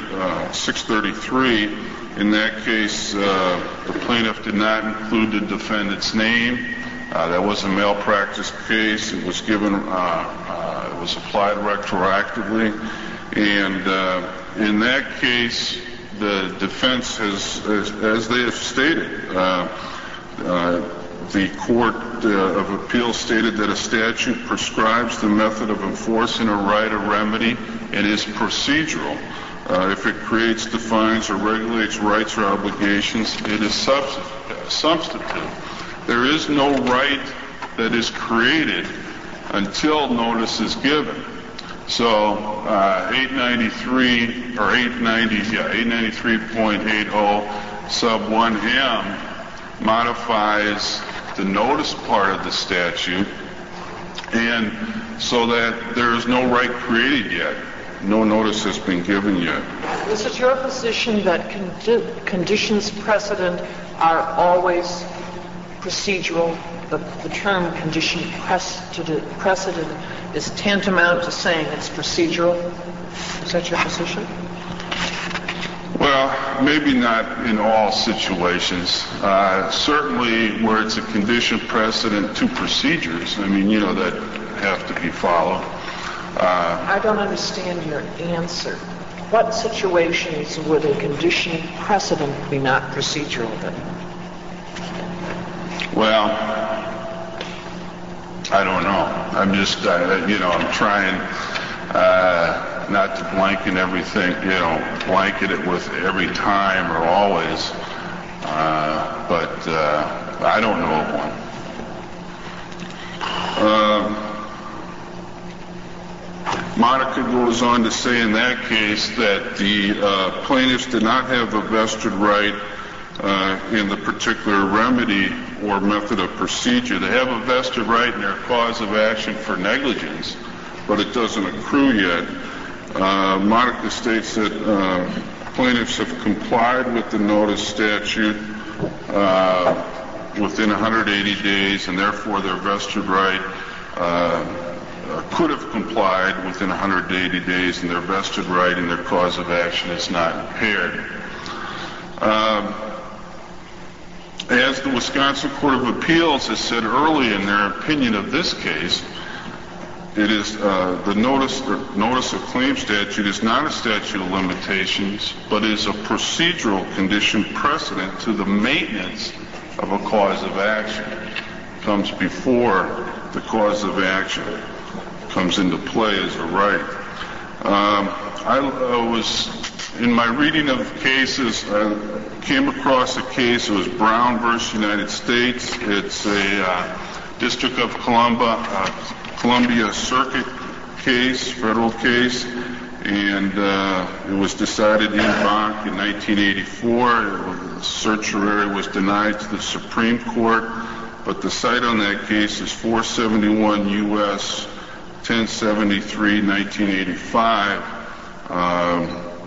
Speaker 7: thirty-three. In that case, uh, the plaintiff did not include the defendant's name. Uh, that was a malpractice case. It was given, uh, uh, it was applied retroactively. And uh, in that case, the defense has, as, as they have stated, uh, uh, the Court uh, of Appeals stated that a statute prescribes the method of enforcing a right or remedy and is procedural. Uh, if it creates, defines, or regulates rights or obligations, it is subst- substantive. There is no right that is created until notice is given. So uh, eight ninety-three or eight ninety, yeah, eight ninety-three point eight oh sub one M modifies the notice part of the statute, and so that there is no right created yet. No notice has been given yet.
Speaker 1: Is it your position that condi- conditions precedent are always procedural? The, the term condition precedent, precedent is tantamount to saying it's procedural? Is that your position?
Speaker 7: Well, maybe not in all situations. Uh, certainly where it's a condition precedent to procedures, I mean, you know, that have to be followed. Uh,
Speaker 1: I don't understand your answer. What situations would a condition precedent be not procedural then?
Speaker 7: Well, I don't know. I'm just, uh, you know, I'm trying uh, not to blanket everything, you know, blanket it with every time or always. Uh, but uh, I don't know of one. Um, Monica goes on to say in that case that the uh, plaintiffs did not have a vested right uh, in the particular remedy or method of procedure. They have a vested right in their cause of action for negligence, but it doesn't accrue yet. Uh, Monica states that uh, plaintiffs have complied with the notice statute uh, within one hundred eighty days, and therefore their vested right uh, Uh, could have complied within one hundred eighty days, and their vested right in their cause of action is not impaired. Um, as the Wisconsin Court of Appeals has said early in their opinion of this case, it is uh, the notice, the notice of claim statute is not a statute of limitations, but is a procedural condition precedent to the maintenance of a cause of action. It comes before the cause of action comes into play as a right. Um, I uh, was, in my reading of cases, I came across a case. It was Brown versus United States. It's a uh, District of Columbia, uh, Columbia Circuit case, federal case, and uh, it was decided in Bank in nineteen eighty-four. The certiorari was denied to the Supreme Court, but the site on that case is four seventy-one U S ten seventy-three, nineteen eighty-five. Um,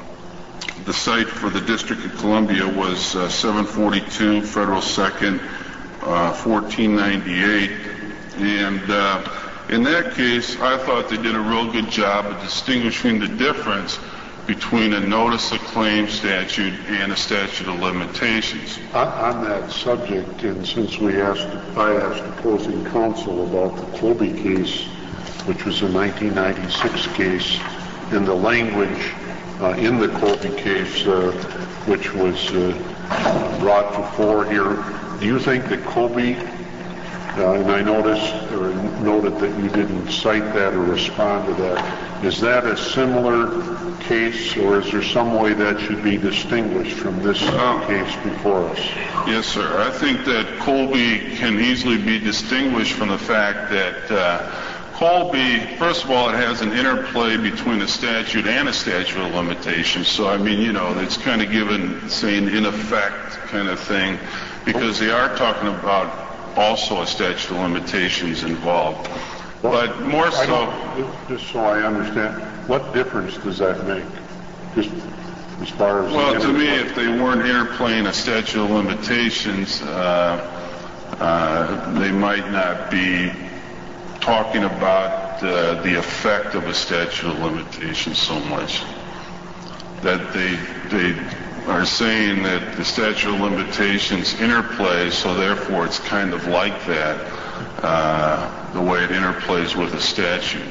Speaker 7: the site for the District of Columbia was uh, seven forty-two Federal Second, uh, fourteen ninety-eight. And uh, in that case, I thought they did a real good job of distinguishing the difference between a notice of claim statute and a statute of limitations.
Speaker 3: On, on that subject, and since we asked, I asked opposing counsel about the Colby case, which was a nineteen ninety-six case, and the language uh, in the Colby case, uh, which was uh, brought before here. Do you think that Colby, uh, and I noticed or noted that you didn't cite that or respond to that, is that a similar case, or is there some way that should be distinguished from this uh, case before us?
Speaker 7: Yes, sir. I think that Colby can easily be distinguished from the fact that uh, Colby, first of all, it has an interplay between a statute and a statute of limitations. So, I mean, you know, it's kind of given, saying in effect kind of thing, because they are talking about also a statute of limitations involved. But more so...
Speaker 3: Just so I understand, what difference does that make? Just as far as...
Speaker 7: Well, to me, if they weren't interplaying a statute of limitations, uh, uh, they might not be talking about uh, the effect of a statute of limitations so much. That they they are saying that the statute of limitations interplays, so therefore it's kind of like that, uh, the way it interplays with a statute.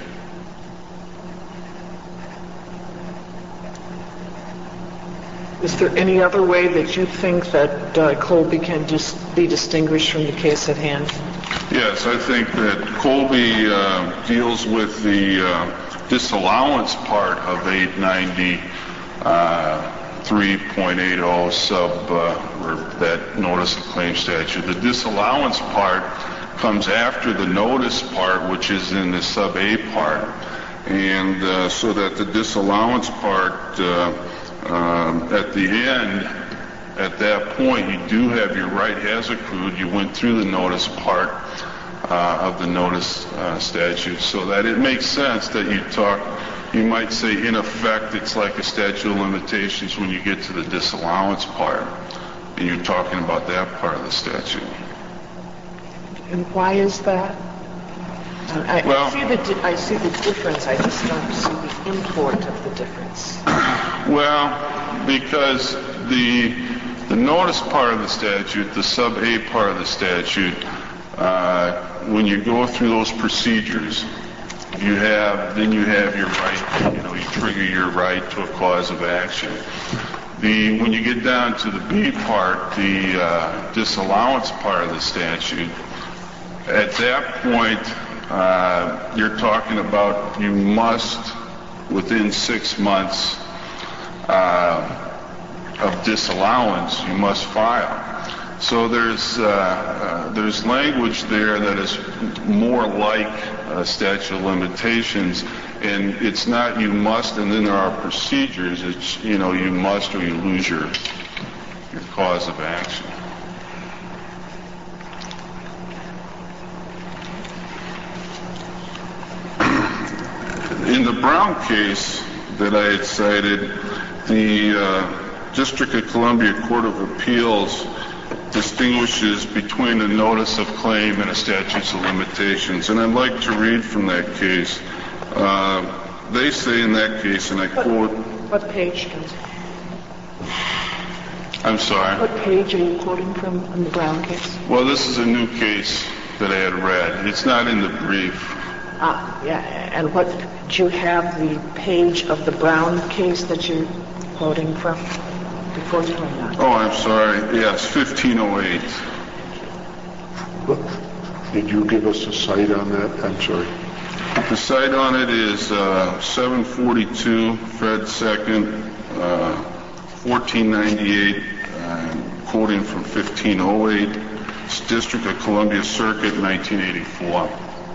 Speaker 1: Is there any other way that you think that uh, Colby can just be distinguished from the case at hand?
Speaker 7: Yes, I think that Colby uh, deals with the uh, disallowance part of eight ninety three point eight zero sub uh, or that notice of claim statute. The disallowance part comes after the notice part, which is in the sub A part, and uh, so that the disallowance part uh, um, at the end, at that point, you do have your right has accrued. You went through the notice part uh, of the notice uh, statute, so that it makes sense that you talk, you might say in effect it's like a statute of limitations when you get to the disallowance part, and you're talking about that part of the statute.
Speaker 1: And why is that? I,
Speaker 7: well,
Speaker 1: I, see the di- I see the difference, I just don't see the import of the difference.
Speaker 7: Well, because the the notice part of the statute, the sub A part of the statute, uh, when you go through those procedures, you have, then you have your right, you know, you trigger your right to a cause of action. The, when you get down to the B part, the uh, disallowance part of the statute, at that point, uh, you're talking about you must, within six months uh, of disallowance, you must file. So there's uh, uh, there's language there that is more like uh, statute of limitations, and it's not you must, and then there are procedures. It's, you know, you must or you lose your your cause of action. In the Brown case that I had cited, the uh, District of Columbia Court of Appeals distinguishes between a notice of claim and a statute of limitations. And I'd like to read from that case. Uh, they say in that case, and I quote...
Speaker 1: What page?
Speaker 7: I'm sorry?
Speaker 1: What page are you quoting from in the Brown case?
Speaker 7: Well, this is a new case that I had read. It's not in the brief.
Speaker 1: Ah, yeah. And what, do you have the page of the Brown case that you're quoting from before you or not?
Speaker 7: Oh, I'm sorry. Yes, fifteen oh eight.
Speaker 3: Did you give us a cite on that? I'm sorry.
Speaker 7: The cite on it is uh, seven forty-two, Fed Second, uh, fourteen ninety-eight, uh, quoting from fifteen oh eight, it's District of Columbia Circuit, nineteen eighty-four.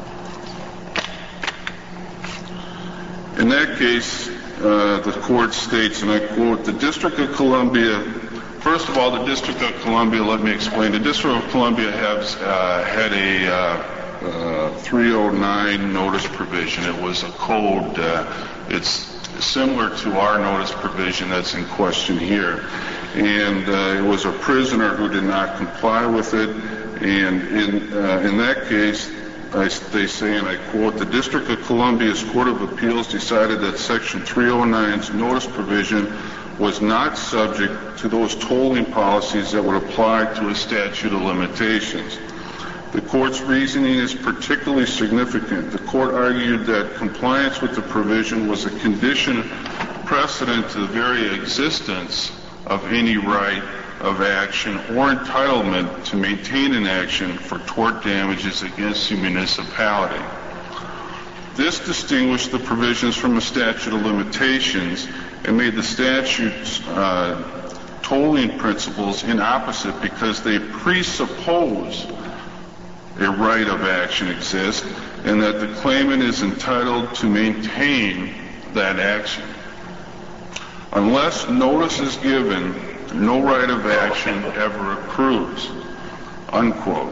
Speaker 7: In that case, uh, the court states, and I quote, the District of Columbia, first of all, the District of Columbia, let me explain, the District of Columbia has uh, had a uh, uh, three oh nine notice provision. It was a code. Uh, it's similar to our notice provision that's in question here. And uh, it was a prisoner who did not comply with it. And in, uh, in that case, I, they say, and I quote, the District of Columbia's Court of Appeals decided that Section three oh nine's notice provision was not subject to those tolling policies that would apply to a statute of limitations. The court's reasoning is particularly significant. The court argued that compliance with the provision was a condition precedent to the very existence of any right of action or entitlement to maintain an action for tort damages against the municipality. This distinguished the provisions from a statute of limitations and made the statute's uh, tolling principles inopposite because they presuppose a right of action exists and that the claimant is entitled to maintain that action. Unless notice is given, no right of action ever accrues, unquote.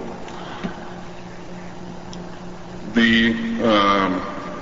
Speaker 7: The, um,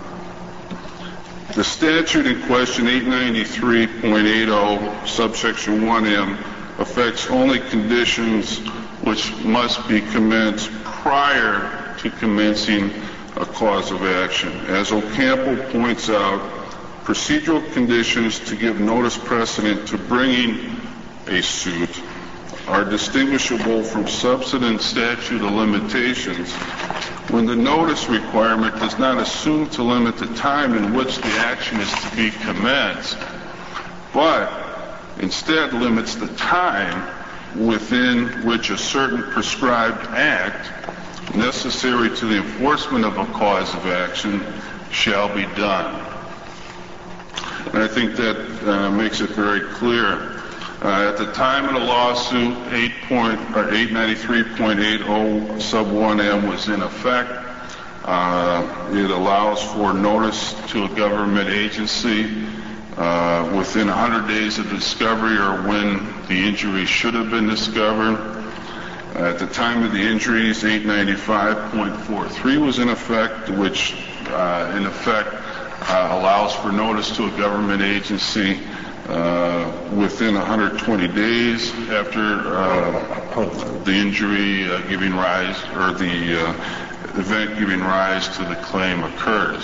Speaker 7: the statute in question, eight ninety-three point eighty, subsection one M, affects only conditions which must be commenced prior to commencing a cause of action. As Ocampo points out, procedural conditions to give notice precedent to bringing a suit are distinguishable from subsequent statute of limitations when the notice requirement does not assume to limit the time in which the action is to be commenced, but instead limits the time within which a certain prescribed act necessary to the enforcement of a cause of action shall be done. And I think that uh, makes it very clear. Uh, at the time of the lawsuit, eight ninety-three point eighty sub one M was in effect. Uh, it allows for notice to a government agency uh, within one hundred days of discovery or when the injury should have been discovered. Uh, at the time of the injuries, eight ninety-five point forty-three was in effect, which uh, in effect uh, allows for notice to a government agency Uh, within one hundred twenty days after uh, the injury uh, giving rise, or the uh, event giving rise to the claim occurs.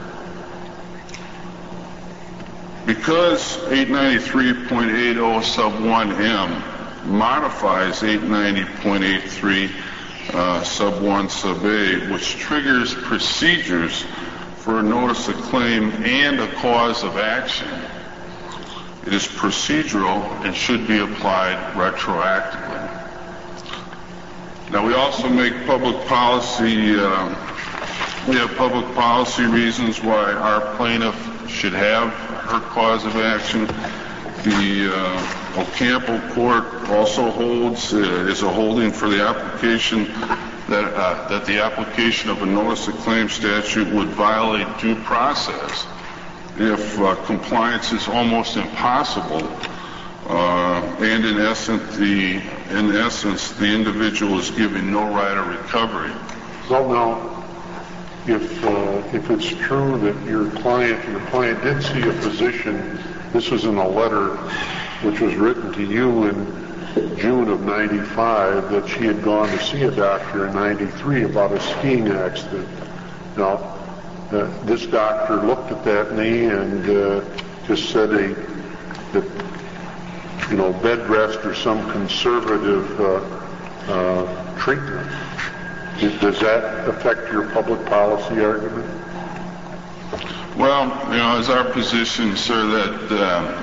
Speaker 7: Because eight ninety-three point eighty sub one M modifies eight ninety point eighty-three uh, sub one sub A, which triggers procedures for a notice of claim and a cause of action, it is procedural and should be applied retroactively. Now, we also make public policy, uh, we have public policy reasons why our plaintiff should have her cause of action. the uh, Ocampo Court also holds, uh, is a holding for the application that, uh, that the application of a notice of claim statute would violate due process if uh, compliance is almost impossible, uh, and in essence, the in essence the individual is given no right of recovery.
Speaker 3: Well, now, if uh, if it's true that your client your client did see a physician, this was in a letter which was written to you in June of ninety-five, that she had gone to see a doctor in ninety-three about a skiing accident. Now, uh, this doctor looked at that knee and uh, just said a that you know bed rest or some conservative uh, uh, treatment. Does that affect your public policy argument?
Speaker 7: Well, you know, it's our position, sir, that uh,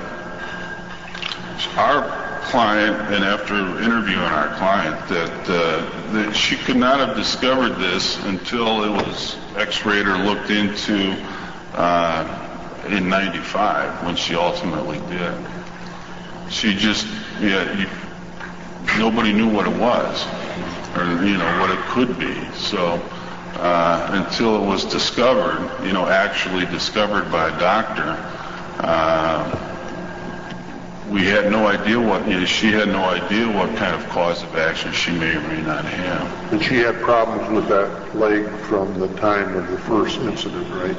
Speaker 7: our client, and after interviewing our client, that, uh, that she could not have discovered this until it was x-rayed or looked into uh, in ninety-five, when she ultimately did. She just, yeah, you, nobody knew what it was, or, you know, what it could be. So uh, until it was discovered, you know, actually discovered by a doctor, uh, we had no idea what, you know, she had no idea what kind of cause of action she may or may not have.
Speaker 3: And she had problems with that leg from the time of the first incident, right?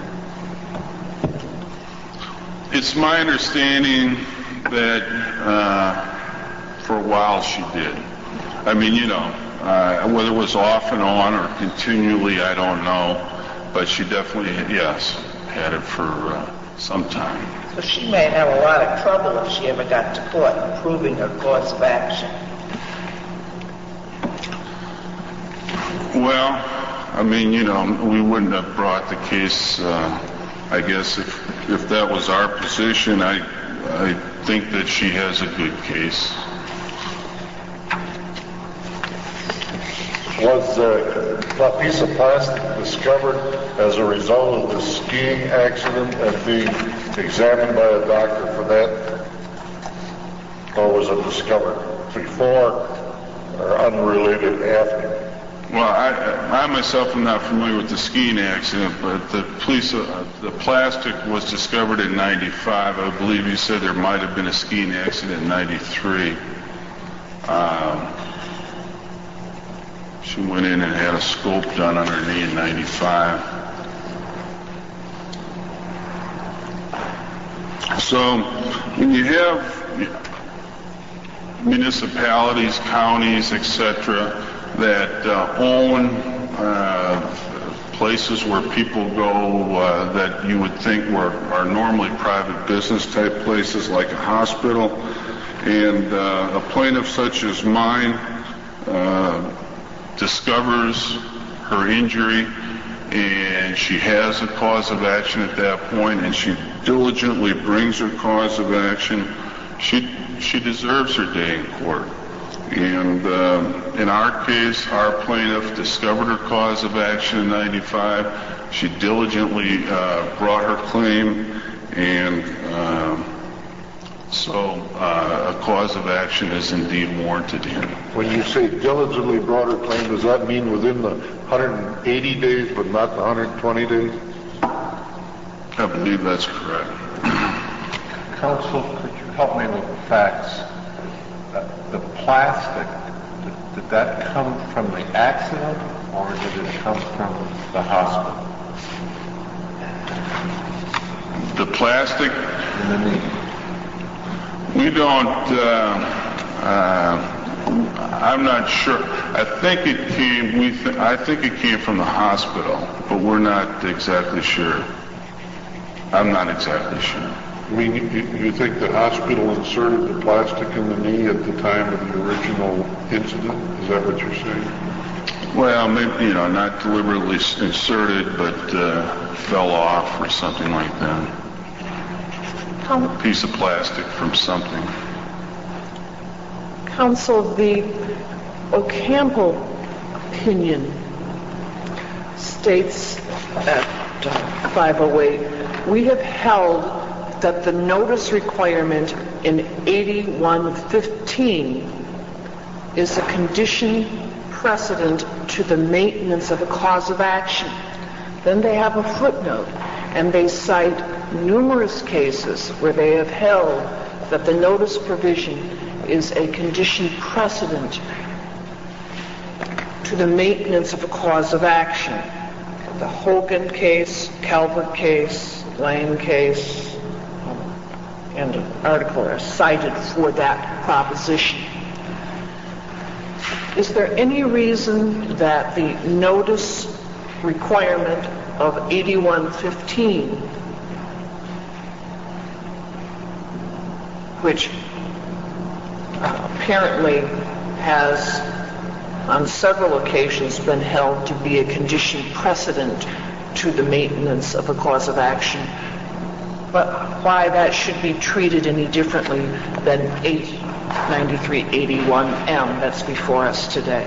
Speaker 7: It's my understanding that uh, for a while she did. I mean, you know, uh, whether it was off and on or continually, I don't know, but she definitely, yes, had it for uh, some time.
Speaker 1: So she may have a lot of trouble if she ever got to court in proving her cause of action.
Speaker 7: Well, I mean, you know, we wouldn't have brought the case, uh, I guess, if, if that was our position. I, I think that she has a good case.
Speaker 4: Was uh, a piece of plastic discovered as a result of the skiing accident and being examined by a doctor for that? Or was it discovered before or unrelated after?
Speaker 7: Well, I, I myself am not familiar with the skiing accident, but the police, uh, the plastic was discovered in ninety-five. I believe you said there might have been a skiing accident in ninety-three. Um, She went in and had a scope done on her knee in ninety-five. So when you have municipalities, counties, et cetera, that uh, own uh, places where people go uh, that you would think were are normally private business type places, like a hospital, and uh, a plaintiff such as mine uh, discovers her injury and she has a cause of action at that point and she diligently brings her cause of action, she she deserves her day in court. And uh, in our case, our plaintiff discovered her cause of action in ninety-five. She diligently uh, brought her claim, and uh, so uh, a cause of action is indeed warranted here.
Speaker 3: When you say diligently brought her claim, does that mean within the one hundred eighty days but not the one hundred twenty days?
Speaker 7: I believe that's correct.
Speaker 8: Counsel, could you help me with the facts? Uh, the plastic, did, did that come from the accident or did it come from the hospital?
Speaker 7: The plastic?
Speaker 8: In the knee.
Speaker 7: We don't, uh, uh, I'm not sure. I think it came, we th- I think it came from the hospital, but we're not exactly sure. I'm not exactly sure.
Speaker 3: I mean, you, you think the hospital inserted the plastic in the knee at the time of the original incident? Is that what you're saying?
Speaker 7: Well, maybe, you know, not deliberately inserted, but uh, fell off or something like that. A piece of plastic from something.
Speaker 9: Counsel, the Ocampo opinion states at uh, five oh eight, we have held that the notice requirement in eighty-one fifteen is a condition precedent to the maintenance of a cause of action. Then they have a footnote, and they cite numerous cases where they have held that the notice provision is a condition precedent to the maintenance of a cause of action. The Hogan case, Calvert case, Lane case, um, and an article are cited for that proposition. Is there any reason that the notice requirement of eighty-one fifteen, which uh, apparently has on several occasions been held to be a condition precedent to the maintenance of a cause of action, but why that should be treated any differently than eight ninety-three eighty-one M that's before us today?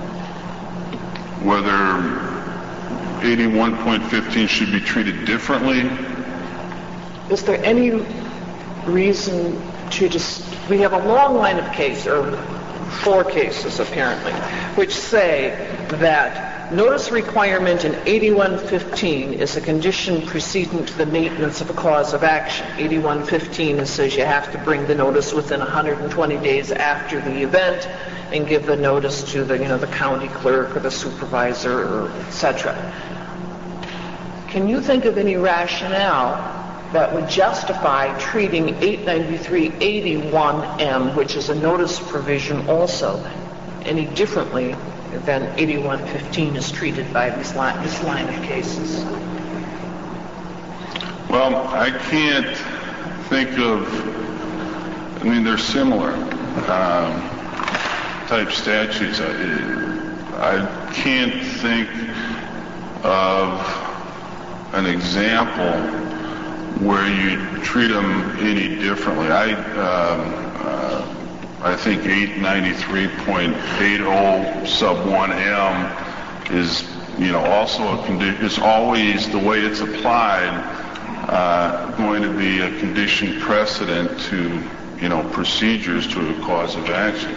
Speaker 7: Whether eighty-one point fifteen should be treated differently?
Speaker 9: Is there any reason to just, we have a long line of cases, or four cases apparently, which say that notice requirement in eighty-one fifteen is a condition precedent to the maintenance of a cause of action. eighty-one fifteen says you have to bring the notice within one hundred twenty days after the event and give the notice to the, you know, the county clerk or the supervisor, or et cetera. Can you think of any rationale that would justify treating eight ninety-three eighty-one M, which is a notice provision also, any differently than eighty-one fifteen is treated by this line, this line of cases?
Speaker 7: Well, I can't think of, I mean, they're similar um, type statutes. I, I can't think of an example where you treat them any differently. I um, uh, I think eight ninety-three point eighty sub one M is, you know, also a condition. It's always, the way it's applied, uh, going to be a condition precedent to, you know, procedures to a cause of action.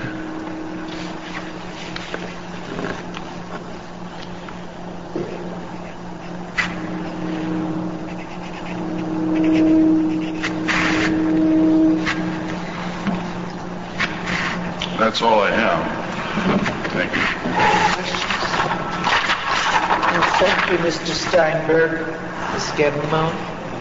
Speaker 7: That's all I have. Thank you.
Speaker 1: Thank you, Mister Steinberg. Miz Gettleman.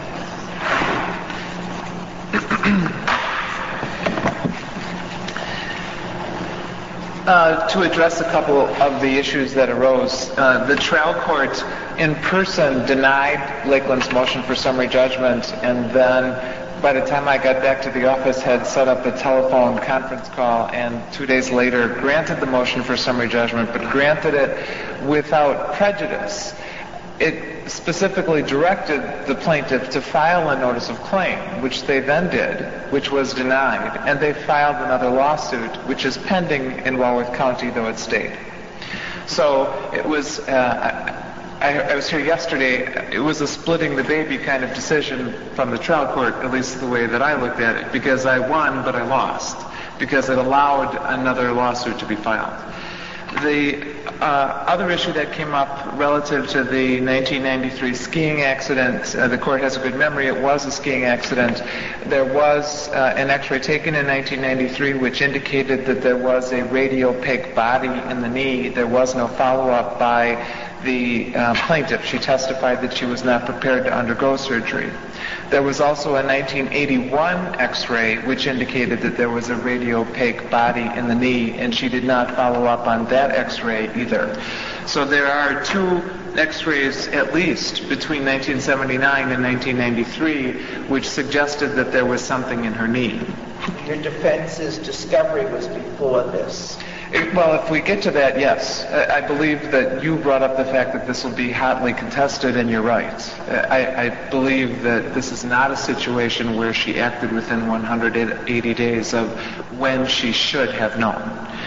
Speaker 2: Uh, to address a couple of the issues that arose, uh, the trial court in person denied Lakeland's motion for summary judgment, and then by the time I got back to the office had set up a telephone conference call, and two days later granted the motion for summary judgment, but granted it without prejudice. It specifically directed the plaintiff to file a notice of claim, which they then did, which was denied, and they filed another lawsuit, which is pending in Walworth County, though it stayed. So it was, uh, I, I was here yesterday, it was a splitting the baby kind of decision from the trial court, at least the way that I looked at it, because I won, but I lost, because it allowed another lawsuit to be filed. The uh, other issue that came up relative to the nineteen ninety-three skiing accident, uh, the court has a good memory, it was a skiing accident. There was uh, an x-ray taken in nineteen ninety-three which indicated that there was a radiopaque body in the knee. There was no follow-up by the uh, plaintiff. She testified that she was not prepared to undergo surgery. There was also a nineteen eighty-one x-ray which indicated that there was a radiopaque body in the knee, and she did not follow up on that x-ray either. So there are two x-rays at least between nineteen seventy-nine and nineteen ninety-three which suggested that there was something in her knee.
Speaker 1: Your defense's discovery was before this.
Speaker 2: Well, if we get to that, yes. I believe that you brought up the fact that this will be hotly contested, and you're right. I, I believe that this is not a situation where she acted within one hundred eighty days of when she should have known.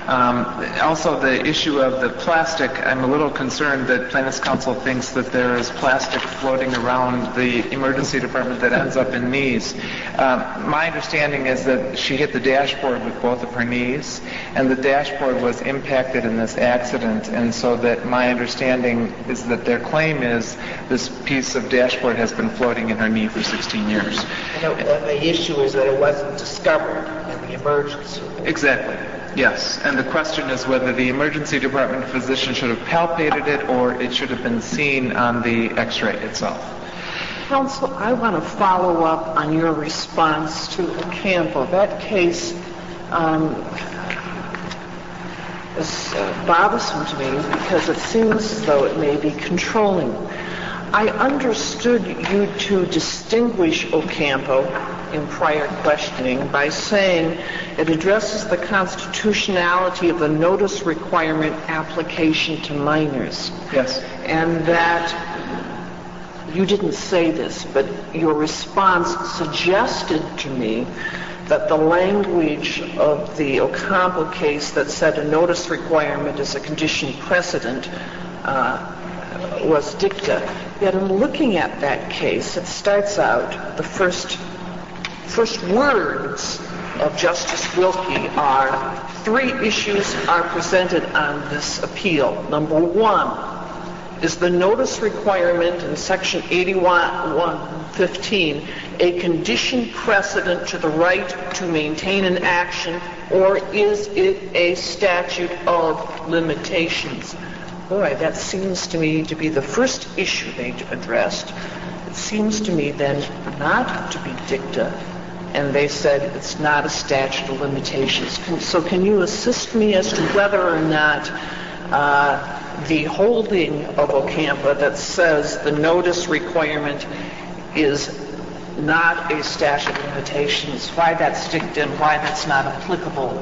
Speaker 6: Um, also, the issue of the plastic, I'm a little concerned that plaintiff's counsel thinks that there is plastic floating around the emergency department that ends up in knees. Um, my understanding is that she hit the dashboard with both of her knees, and the dashboard was impacted in this accident, and so that my understanding is that their claim is this piece of dashboard has been floating in her knee for sixteen years.
Speaker 1: And the issue is that it wasn't discovered in the emergency.
Speaker 6: Exactly. Yes, and the question is whether the emergency department physician should have palpated it or it should have been seen on the x-ray itself.
Speaker 9: Counsel, I want to follow up on your response to Ocampo. That case um, is uh, bothersome to me because it seems as though it may be controlling. I understood you to distinguish Ocampo in prior questioning by saying it addresses the constitutionality of the notice requirement application to minors.
Speaker 6: Yes.
Speaker 9: And that you didn't say this, but your response suggested to me that the language of the Ocampo case that said a notice requirement is a condition precedent uh, was dicta. Yet in looking at that case, it starts out, the first first words of Justice Wilkie are, three issues are presented on this appeal. Number one, is the notice requirement in Section eighty-one fifteen a condition precedent to the right to maintain an action, or is it a statute of limitations? Boy, that seems to me to be the first issue they addressed. It seems to me then not to be dicta, and they said it's not a statute of limitations. So can you assist me as to whether or not uh, the holding of Ocampo that says the notice requirement is not a statute of limitations, why that's dicta and why that's not applicable?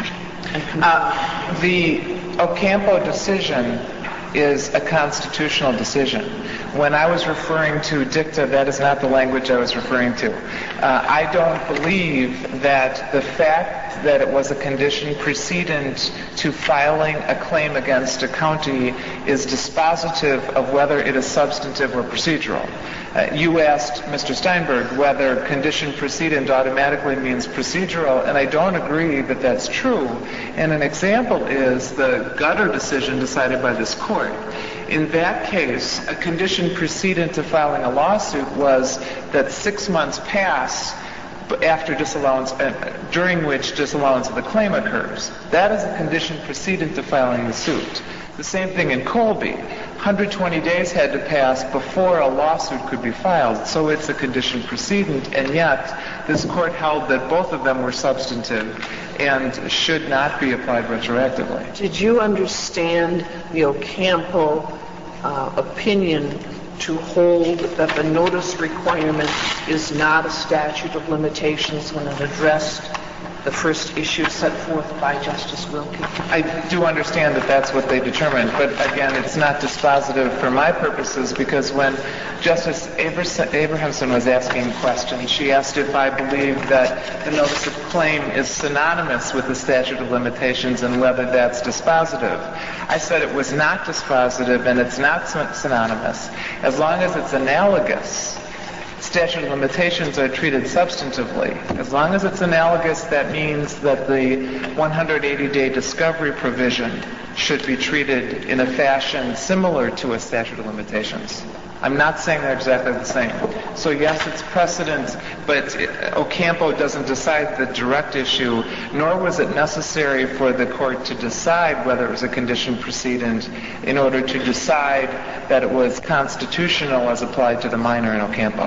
Speaker 6: Uh, the Ocampo decision is a constitutional decision. When I was referring to dicta, that is not the language I was referring to. Uh, I don't believe that the fact that it was a condition precedent to filing a claim against a county is dispositive of whether it is substantive or procedural. Uh, you asked Mister Steinberg whether condition precedent automatically means procedural, and I don't agree that that's true. And an example is the Gutter decision decided by this court. In that case, a condition precedent to filing a lawsuit was that six months pass after disallowance, uh, during which disallowance of the claim occurs. That is a condition precedent to filing the suit. The same thing in Colby. one hundred twenty days had to pass before a lawsuit could be filed, so it's a condition precedent, and yet this court held that both of them were substantive and should not be applied retroactively.
Speaker 9: Did you understand the Ocampo uh, opinion to hold that the notice requirement is not a statute of limitations when it addressed the first issue set forth by Justice Wilkie?
Speaker 6: I do understand that that's what they determined, but again, it's not dispositive for my purposes, because when Justice Abrahamson was asking questions, she asked if I believe that the notice of claim is synonymous with the statute of limitations and whether that's dispositive. I said it was not dispositive and it's not synonymous. As long as it's analogous, statute of limitations are treated substantively. As long as it's analogous, that means that the one hundred eighty day discovery provision should be treated in a fashion similar to a statute of limitations. I'm not saying they're exactly the same. So yes, it's precedent, but Ocampo doesn't decide the direct issue, nor was it necessary for the court to decide whether it was a condition precedent in order to decide that it was constitutional as applied to the minor in Ocampo.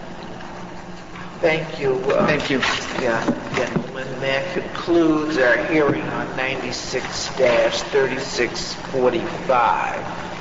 Speaker 1: Thank you. Uh,
Speaker 6: Thank you.
Speaker 1: Yeah, gentlemen, that concludes our hearing on ninety-six dash thirty-six forty-five.